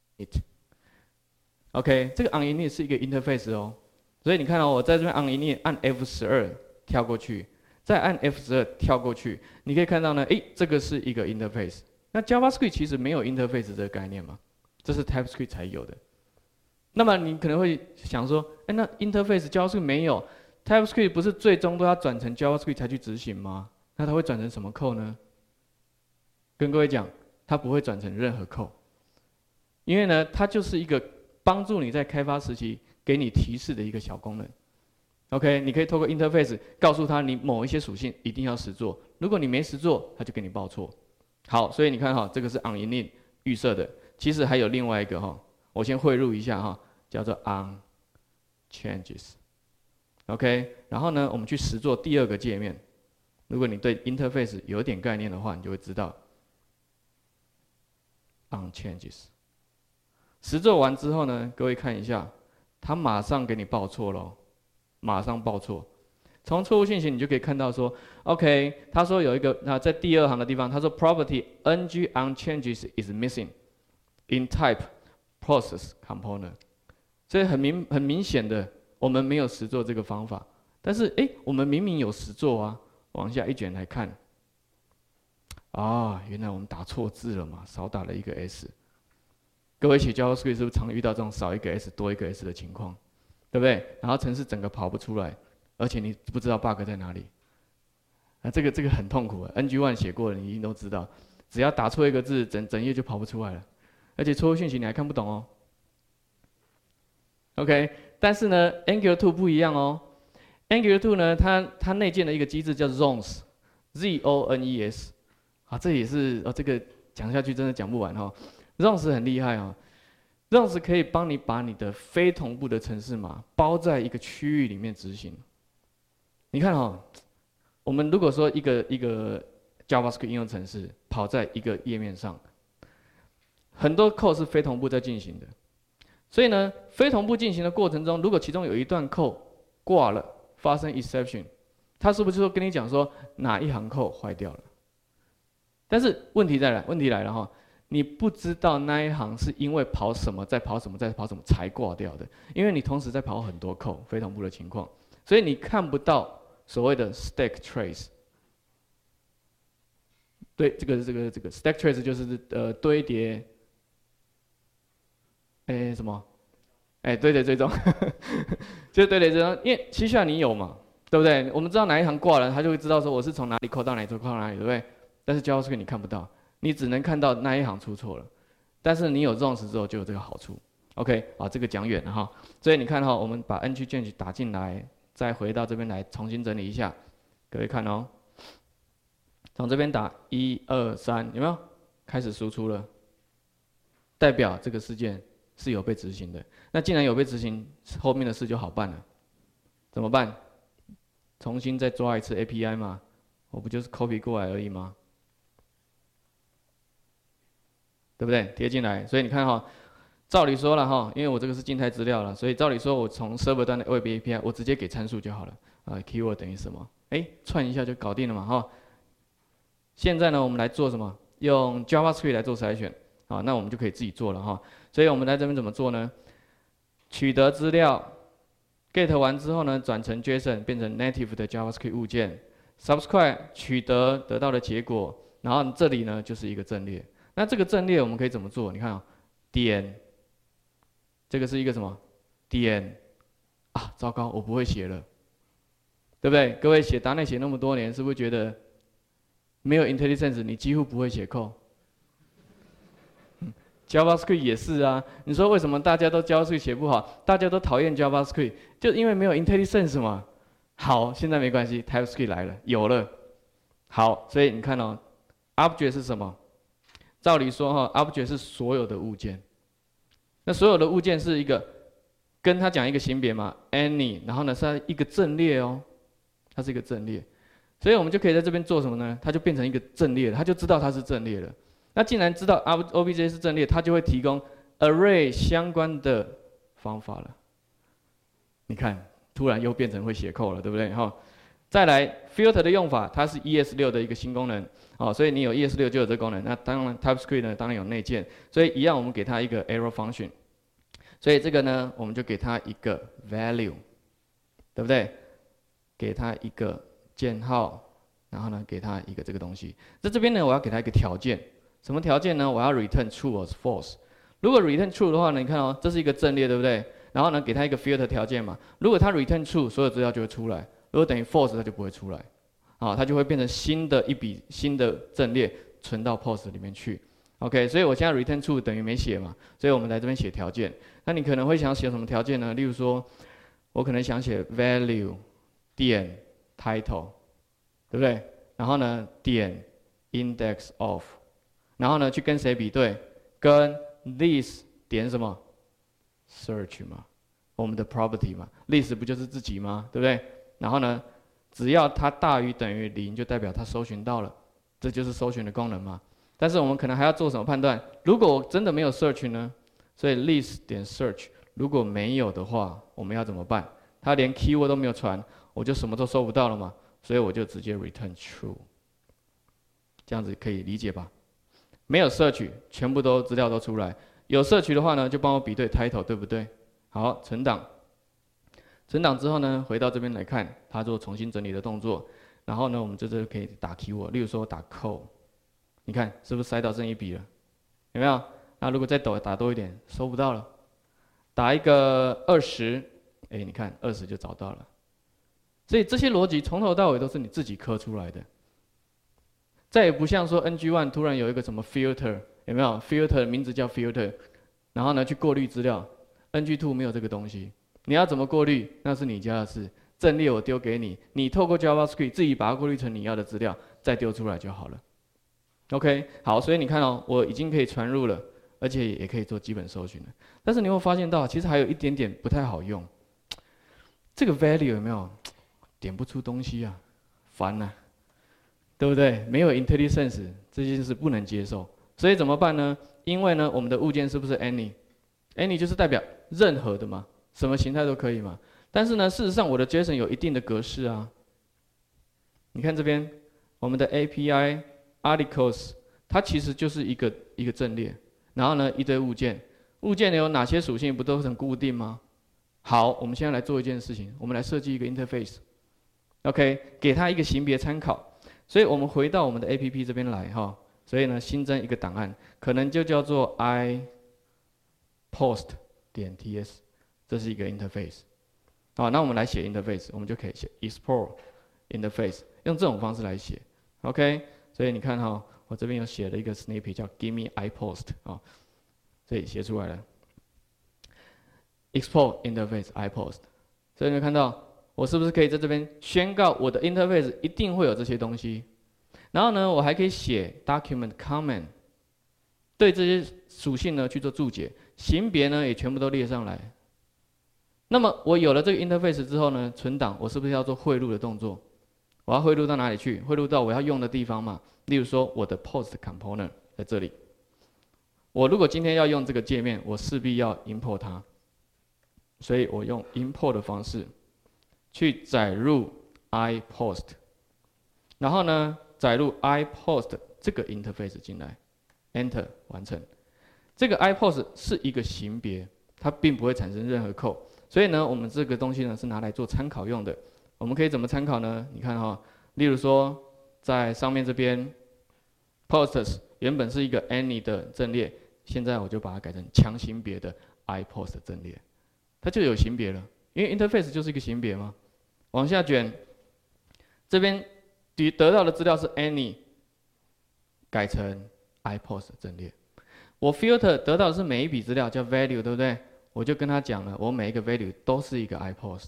onInit。OK， 这个 onInit 是一个 interface 哦。所以你看我在这边 onInit 按 F12 跳过去，再按 F12 跳过去，你可以看到呢，这个是一个 interface。那 JavaScript 其实没有 interface 这个概念嘛，这是 TypeScript 才有的。那么你可能会想说，那 interface JavaScript 没有 ，TypeScript 不是最终都要转成 JavaScript 才去执行吗？那它会转成什么 code 呢？跟各位讲，它不会转成任何 code， 因为呢，它就是一个帮助你在开发时期给你提示的一个小功能。OK， 你可以透过 interface 告诉他你某一些属性一定要实做，如果你没实做，它就给你报错。好，所以你看这个是 onInit 预设的，其实还有另外一个我先汇入一下叫做 onChanges。OK， 然后呢，我们去实做第二个界面。如果你对 interface 有点概念的话，你就会知道 onChanges。实做完之后呢，各位看一下，它马上给你报错咯，马上报错。从错误信息你就可以看到说 ，OK， 他说有一个在第二行的地方，他说 property ng onChanges is missing in type process component， 所以很明显的，我们没有实做这个方法。但是我们明明有实做啊，往下一卷来看，原来我们打错字了嘛，少打了一个 s。各位写 JavaScript 是不是常遇到这种少一个 s 多一个 s 的情况，对不对？然后程式整个跑不出来。而且你不知道 bug 在哪里，这个很痛苦。NG1 写过的你一定都知道，只要打错一个字，整页就跑不出来了，而且错误讯息你还看不懂哦。OK， 但是呢 ，Angular 2不一样哦 Angular 2呢，它内建的一个机制叫 Zones，Z-O-N-E-S， 啊，这也是这个讲下去真的讲不完哈。Zones 很厉害啊，Zones 可以帮你把你的非同步的程式码包在一个区域里面执行。你看哈，我们如果说一个 JavaScript 应用程式跑在一个页面上，很多 code 是非同步在进行的，所以呢，非同步进行的过程中，如果其中有一段 code 挂了，发生 exception， 它是不是说跟你讲说哪一行 code 坏掉了？但是问题来了哈，你不知道那一行是因为跑什么，再跑什么才挂掉的，因为你同时在跑很多 code 非同步的情况，所以你看不到所谓的 stack trace。对，这个 stack trace 就是堆叠，什么？堆叠追踪，就是堆叠追踪，因为C# 你有嘛，对不对？我们知道哪一行挂了，它就会知道说我是从哪里扣到哪里，扣到哪里，对不对？但是 JavaScript 你看不到，你只能看到那一行出错了。但是你有 Zones 之后就有这个好处。OK， 啊，这个讲远了哈。所以你看哈，我们把 ng-change 打进来，再回到这边来重新整理一下，各位看哦。从这边打1、2、3，有没有？开始输出了，代表这个事件是有被执行的。那既然有被执行，后面的事就好办了。怎么办？重新再抓一次 API 嘛，我不就是 copy 过来而已吗？对不对？贴进来，所以你看哈，照理说了哈，因为我这个是静态资料了，所以照理说我从 server 端的 Web API， 我直接给参数就好了。keyword 等于什么？串一下就搞定了嘛哈。现在呢，我们来做什么？用 JavaScript 来做筛选，那我们就可以自己做了哈。所以我们在这边怎么做呢？取得资料 ，get 完之后呢，转成 JSON 变成 native 的 JavaScript 物件 ，subscribe 取得到的结果，然后这里呢就是一个阵列。那这个阵列我们可以怎么做？你看啊，点，这个是一个什么？点，糟糕，我不会写了，对不对？各位写答内写那么多年，是不是觉得没有 IntelliSense 你几乎不会写 code？JavaScript 也是啊，你说为什么大家都 JavaScript 写不好，大家都讨厌 JavaScript， 就因为没有 IntelliSense 嘛。好，现在没关系 ，TypeScript 来了，有了。好，所以你看哦 ，Object 是什么？照理说哈 ，Object 是所有的物件。那所有的物件是一个，跟他讲一个型别嘛 ，any， 然后呢是它一个阵列哦，它是一个阵列，所以我们就可以在这边做什么呢？它就变成一个阵列了，它就知道它是阵列了。那既然知道 OBJ 是阵列，它就会提供 array 相关的方法了。你看，突然又变成会写code了，对不对？哈，再来 filter 的用法，它是 ES6 的一个新功能，所以你有 ES6 就有这个功能。那当然 TypeScript 呢，当然有内建，所以一样我们给它一个 arrow function， 所以这个呢，我们就给它一个 value， 对不对？给它一个箭号，然后呢，给它一个这个东西。在这边呢，我要给它一个条件。什么条件呢？我要 return true or false。如果 return true 的话呢，你看哦，这是一个阵列，对不对？然后呢，给它一个 filter 条件嘛。如果它 return true， 所有资料就会出来；如果等于 false， 它就不会出来。它就会变成新的一笔新的阵列存到 post 里面去。OK， 所以我现在 return true 等于没写嘛，所以我们来这边写条件。那你可能会想写什么条件呢？例如说，我可能想写 value 点 title， 对不对？然后呢，点 index of。然后呢，去跟谁比对？跟 this 点什么 search 嘛，我们的 property 嘛 ，this 不就是自己吗？对不对？然后呢，只要它大于等于0，就代表它搜寻到了，这就是搜寻的功能嘛。但是我们可能还要做什么判断？如果我真的没有 search 呢？所以 this 点 search 如果没有的话，我们要怎么办？它连 keyword 都没有传，我就什么都搜不到了嘛，所以我就直接 return true， 这样子可以理解吧？没有search，全部都资料都出来。有search的话呢，就帮我比对 title， 对不对？好，存档。存档之后呢，回到这边来看，它做重新整理的动作。然后呢，我们这可以打 keyword， 例如说打 code， 你看是不是塞到正一笔了？有没有？那如果再打多一点，搜不到了。打一个20，你看20就找到了。所以这些逻辑从头到尾都是你自己刻出来的。再也不像说 NG1 突然有一个什么 filter， 有没有 ？filter 名字叫 filter， 然后呢去过滤资料。NG2 没有这个东西，你要怎么过滤那是你家的事， 阵列我丢给你，你透过 JavaScript 自己把它过滤成你要的资料，再丢出来就好了。OK， 好，所以你看哦，我已经可以传入了，而且也可以做基本搜寻了。但是你会发现到，其实还有一点点不太好用。这个 value 有没有点不出东西啊？烦啊，对不对？没有 IntelliSense 这件事不能接受，所以怎么办呢？因为呢，我们的物件是不是 any 就是代表任何的嘛，什么形态都可以嘛。但是呢，事实上我的 JSON 有一定的格式啊。你看这边，我们的 API articles 它其实就是一个阵列，然后呢一堆物件，物件有哪些属性不都很固定吗？好，我们现在来做一件事情，我们来设计一个 interface，OK， 给它一个型别参考。所以我们回到我们的 APP 这边来哈，所以呢新增一个档案，可能就叫做 iPost.ts， 这是一个 interface。好，那我们来写 interface， 我们就可以写 export interface， 用这种方式来写 ，OK。所以你看哈，我这边有写了一个 snippet 叫 give me iPost 啊，所以写出来了。export interface iPost， 所以你看到我是不是可以在这边宣告我的 interface 一定会有这些东西？然后呢，我还可以写 document comment， 对这些属性呢去做注解，型别呢也全部都列上来。那么我有了这个 interface 之后呢，存档我是不是要做汇入的动作？我要汇入到哪里去？汇入到我要用的地方嘛。例如说我的 post component 在这里。我如果今天要用这个界面，我势必要 import 它。所以我用 import 的方式去载入 iPost， 然后呢载入 iPost 这个 interface 进来 ，Enter 完成。这个 iPost 是一个型别，它并不会产生任何扣，所以呢我们这个东西呢是拿来做参考用的。我们可以怎么参考呢？你看哈，例如说在上面这边 posts 原本是一个 any 的阵列，现在我就把它改成强型别的 iPost 阵列。它就有型别了，因为 interface 就是一个型别嘛。往下卷，这边得到的资料是 any， 改成 iPost 阵列。我 filter 得到的是每一笔资料叫 value， 对不对？我就跟他讲了，我每一个 value 都是一个 iPost，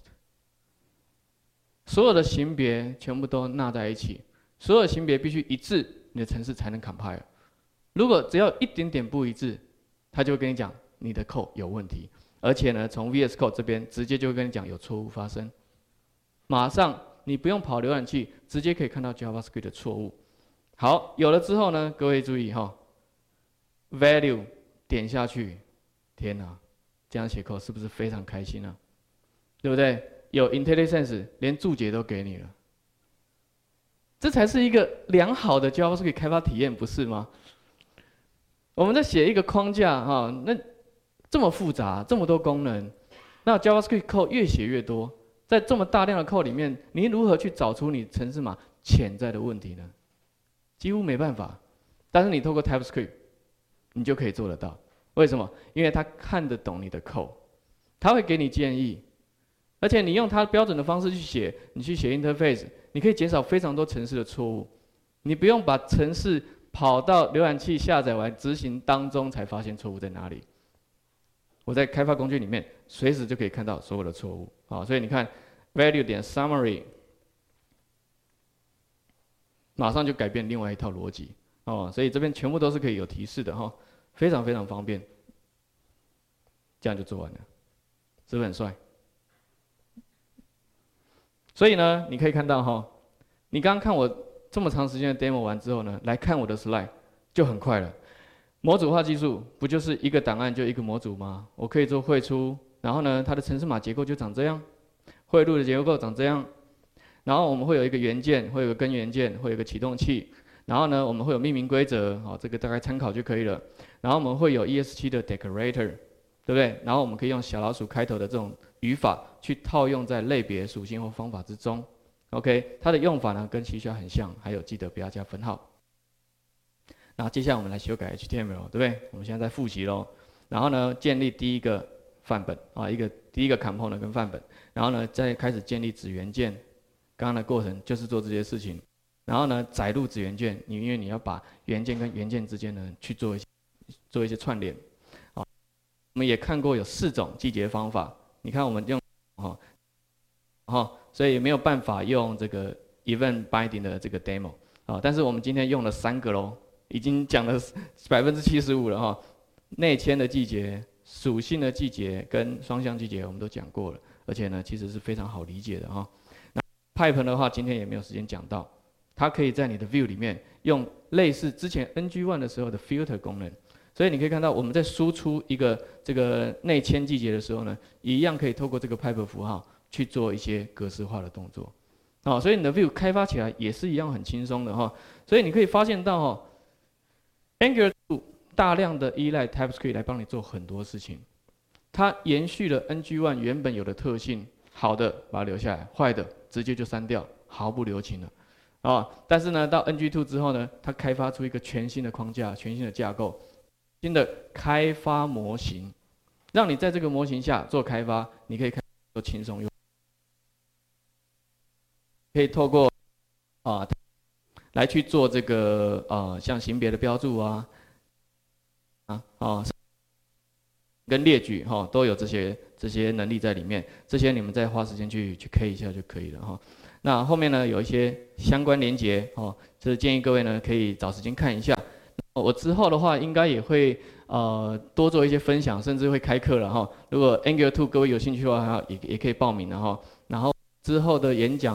所有的型别全部都纳在一起，所有型别必须一致，你的程式才能 compile。如果只要一点点不一致，他就会跟你讲你的 code 有问题。而且呢，从 VS Code 这边直接就会跟你讲有错误发生，马上你不用跑浏览器，直接可以看到 JavaScript 的错误。好，有了之后呢，各位注意哈 ，value 点下去，天哪，这样写 code 是不是非常开心啊？对不对？有 IntelliSense， 连注解都给你了，这才是一个良好的 JavaScript 开发体验，不是吗？我们在写一个框架哈，那这么复杂，这么多功能，那 JavaScript code 越写越多，在这么大量的 code 里面，你如何去找出你程式码潜在的问题呢？几乎没办法。但是你透过 TypeScript， 你就可以做得到。为什么？因为他看得懂你的 code， 他会给你建议，而且你用他标准的方式去写，你去写 interface， 你可以减少非常多程式的错误。你不用把程式跑到浏览器下载完执行当中才发现错误在哪里。我在开发工具里面随时就可以看到所有的错误，好，所以你看 value 点 summary， 马上就改变另外一套逻辑，哦，所以这边全部都是可以有提示的哈，非常非常方便，这样就做完了，是不是很帅？所以呢，你可以看到哈，你刚刚看我这么长时间的 demo 完之后呢，来看我的 slide 就很快了。模组化技术不就是一个档案就一个模组吗？我可以做汇出，然后呢，它的程式码结构就长这样，汇入的结构长这样，然后我们会有一个元件，会有个根元件，会有个启动器，然后呢，我们会有命名规则，好，这个大概参考就可以了。然后我们会有 ES7 的 decorator， 对不对？然后我们可以用小老鼠开头的这种语法去套用在类别属性或方法之中。OK， 它的用法呢跟C# 很像，还有记得不要加分号。然后接下来我们来修改 HTML， 对不对？我们现在在复习咯。然后呢，建立第一个范本啊，第一个 component 跟范本。然后呢，再开始建立子元件。刚刚的过程就是做这些事情。然后呢，载入子元件，因为你要把元件跟元件之间呢去做一些串联。啊，我们也看过有4种季节方法。你看我们用所以没有办法用这个 Event Binding 的这个 demo 啊。但是我们今天用了3个咯，已经讲了75%了哈。内嵌的季节、属性的季节跟双向季节我们都讲过了，而且呢其实是非常好理解的哈。那 Pipe 的话，今天也没有时间讲到，它可以在你的 View 里面用类似之前 NG1 的时候的 Filter 功能。所以你可以看到，我们在输出一个这个内嵌季节的时候呢，一样可以透过这个 pipe 符号去做一些格式化的动作，所以你的 view 开发起来也是一样很轻松的哈。所以你可以发现到Angular 2大量的依赖 TypeScript 来帮你做很多事情，它延续了 NG1 原本有的特性，好的把它留下来，坏的直接就删掉，毫不留情了但是呢，到 NG2 之后呢，它开发出一个全新的框架、全新的架构。新的开发模型，让你在这个模型下做开发，你可以看做轻松用，可以透过来去做这个像型别的标注跟列举都有这些能力在里面，这些你们再花时间去 K 一下就可以了哈。那后面呢有一些相关连结就是建议各位呢可以找时间看一下。我之后的话，应该也会多做一些分享，甚至会开课了哈。如果 Angular 2各位有兴趣的话，也可以报名了哈。然后之后的演讲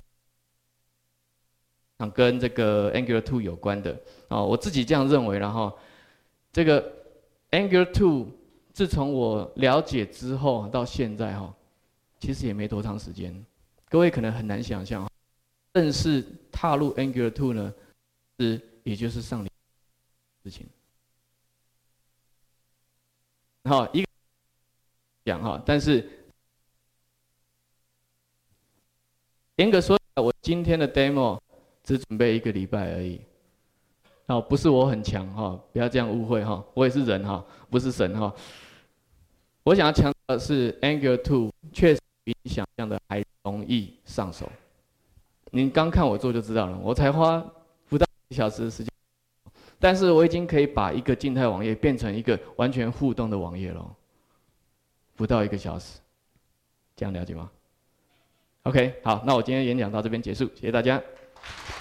跟这个 Angular 2有关的我自己这样认为了哈。这个 Angular 2自从我了解之后到现在其实也没多长时间，各位可能很难想象，正式踏入 Angular 2呢，也就是上年。事情，一个讲但是严格说，我今天的 demo 只准备1个礼拜而已，不是我很强不要这样误会我也是人不是神我想要强调的是 Angular 2确实比你想象的还容易上手，您刚看我做就知道了，我才花不到1小时的时间。但是我已经可以把一个静态网页变成一个完全互动的网页了，不到1个小时，这样了解吗 ？OK， 好，那我今天演讲到这边结束，谢谢大家。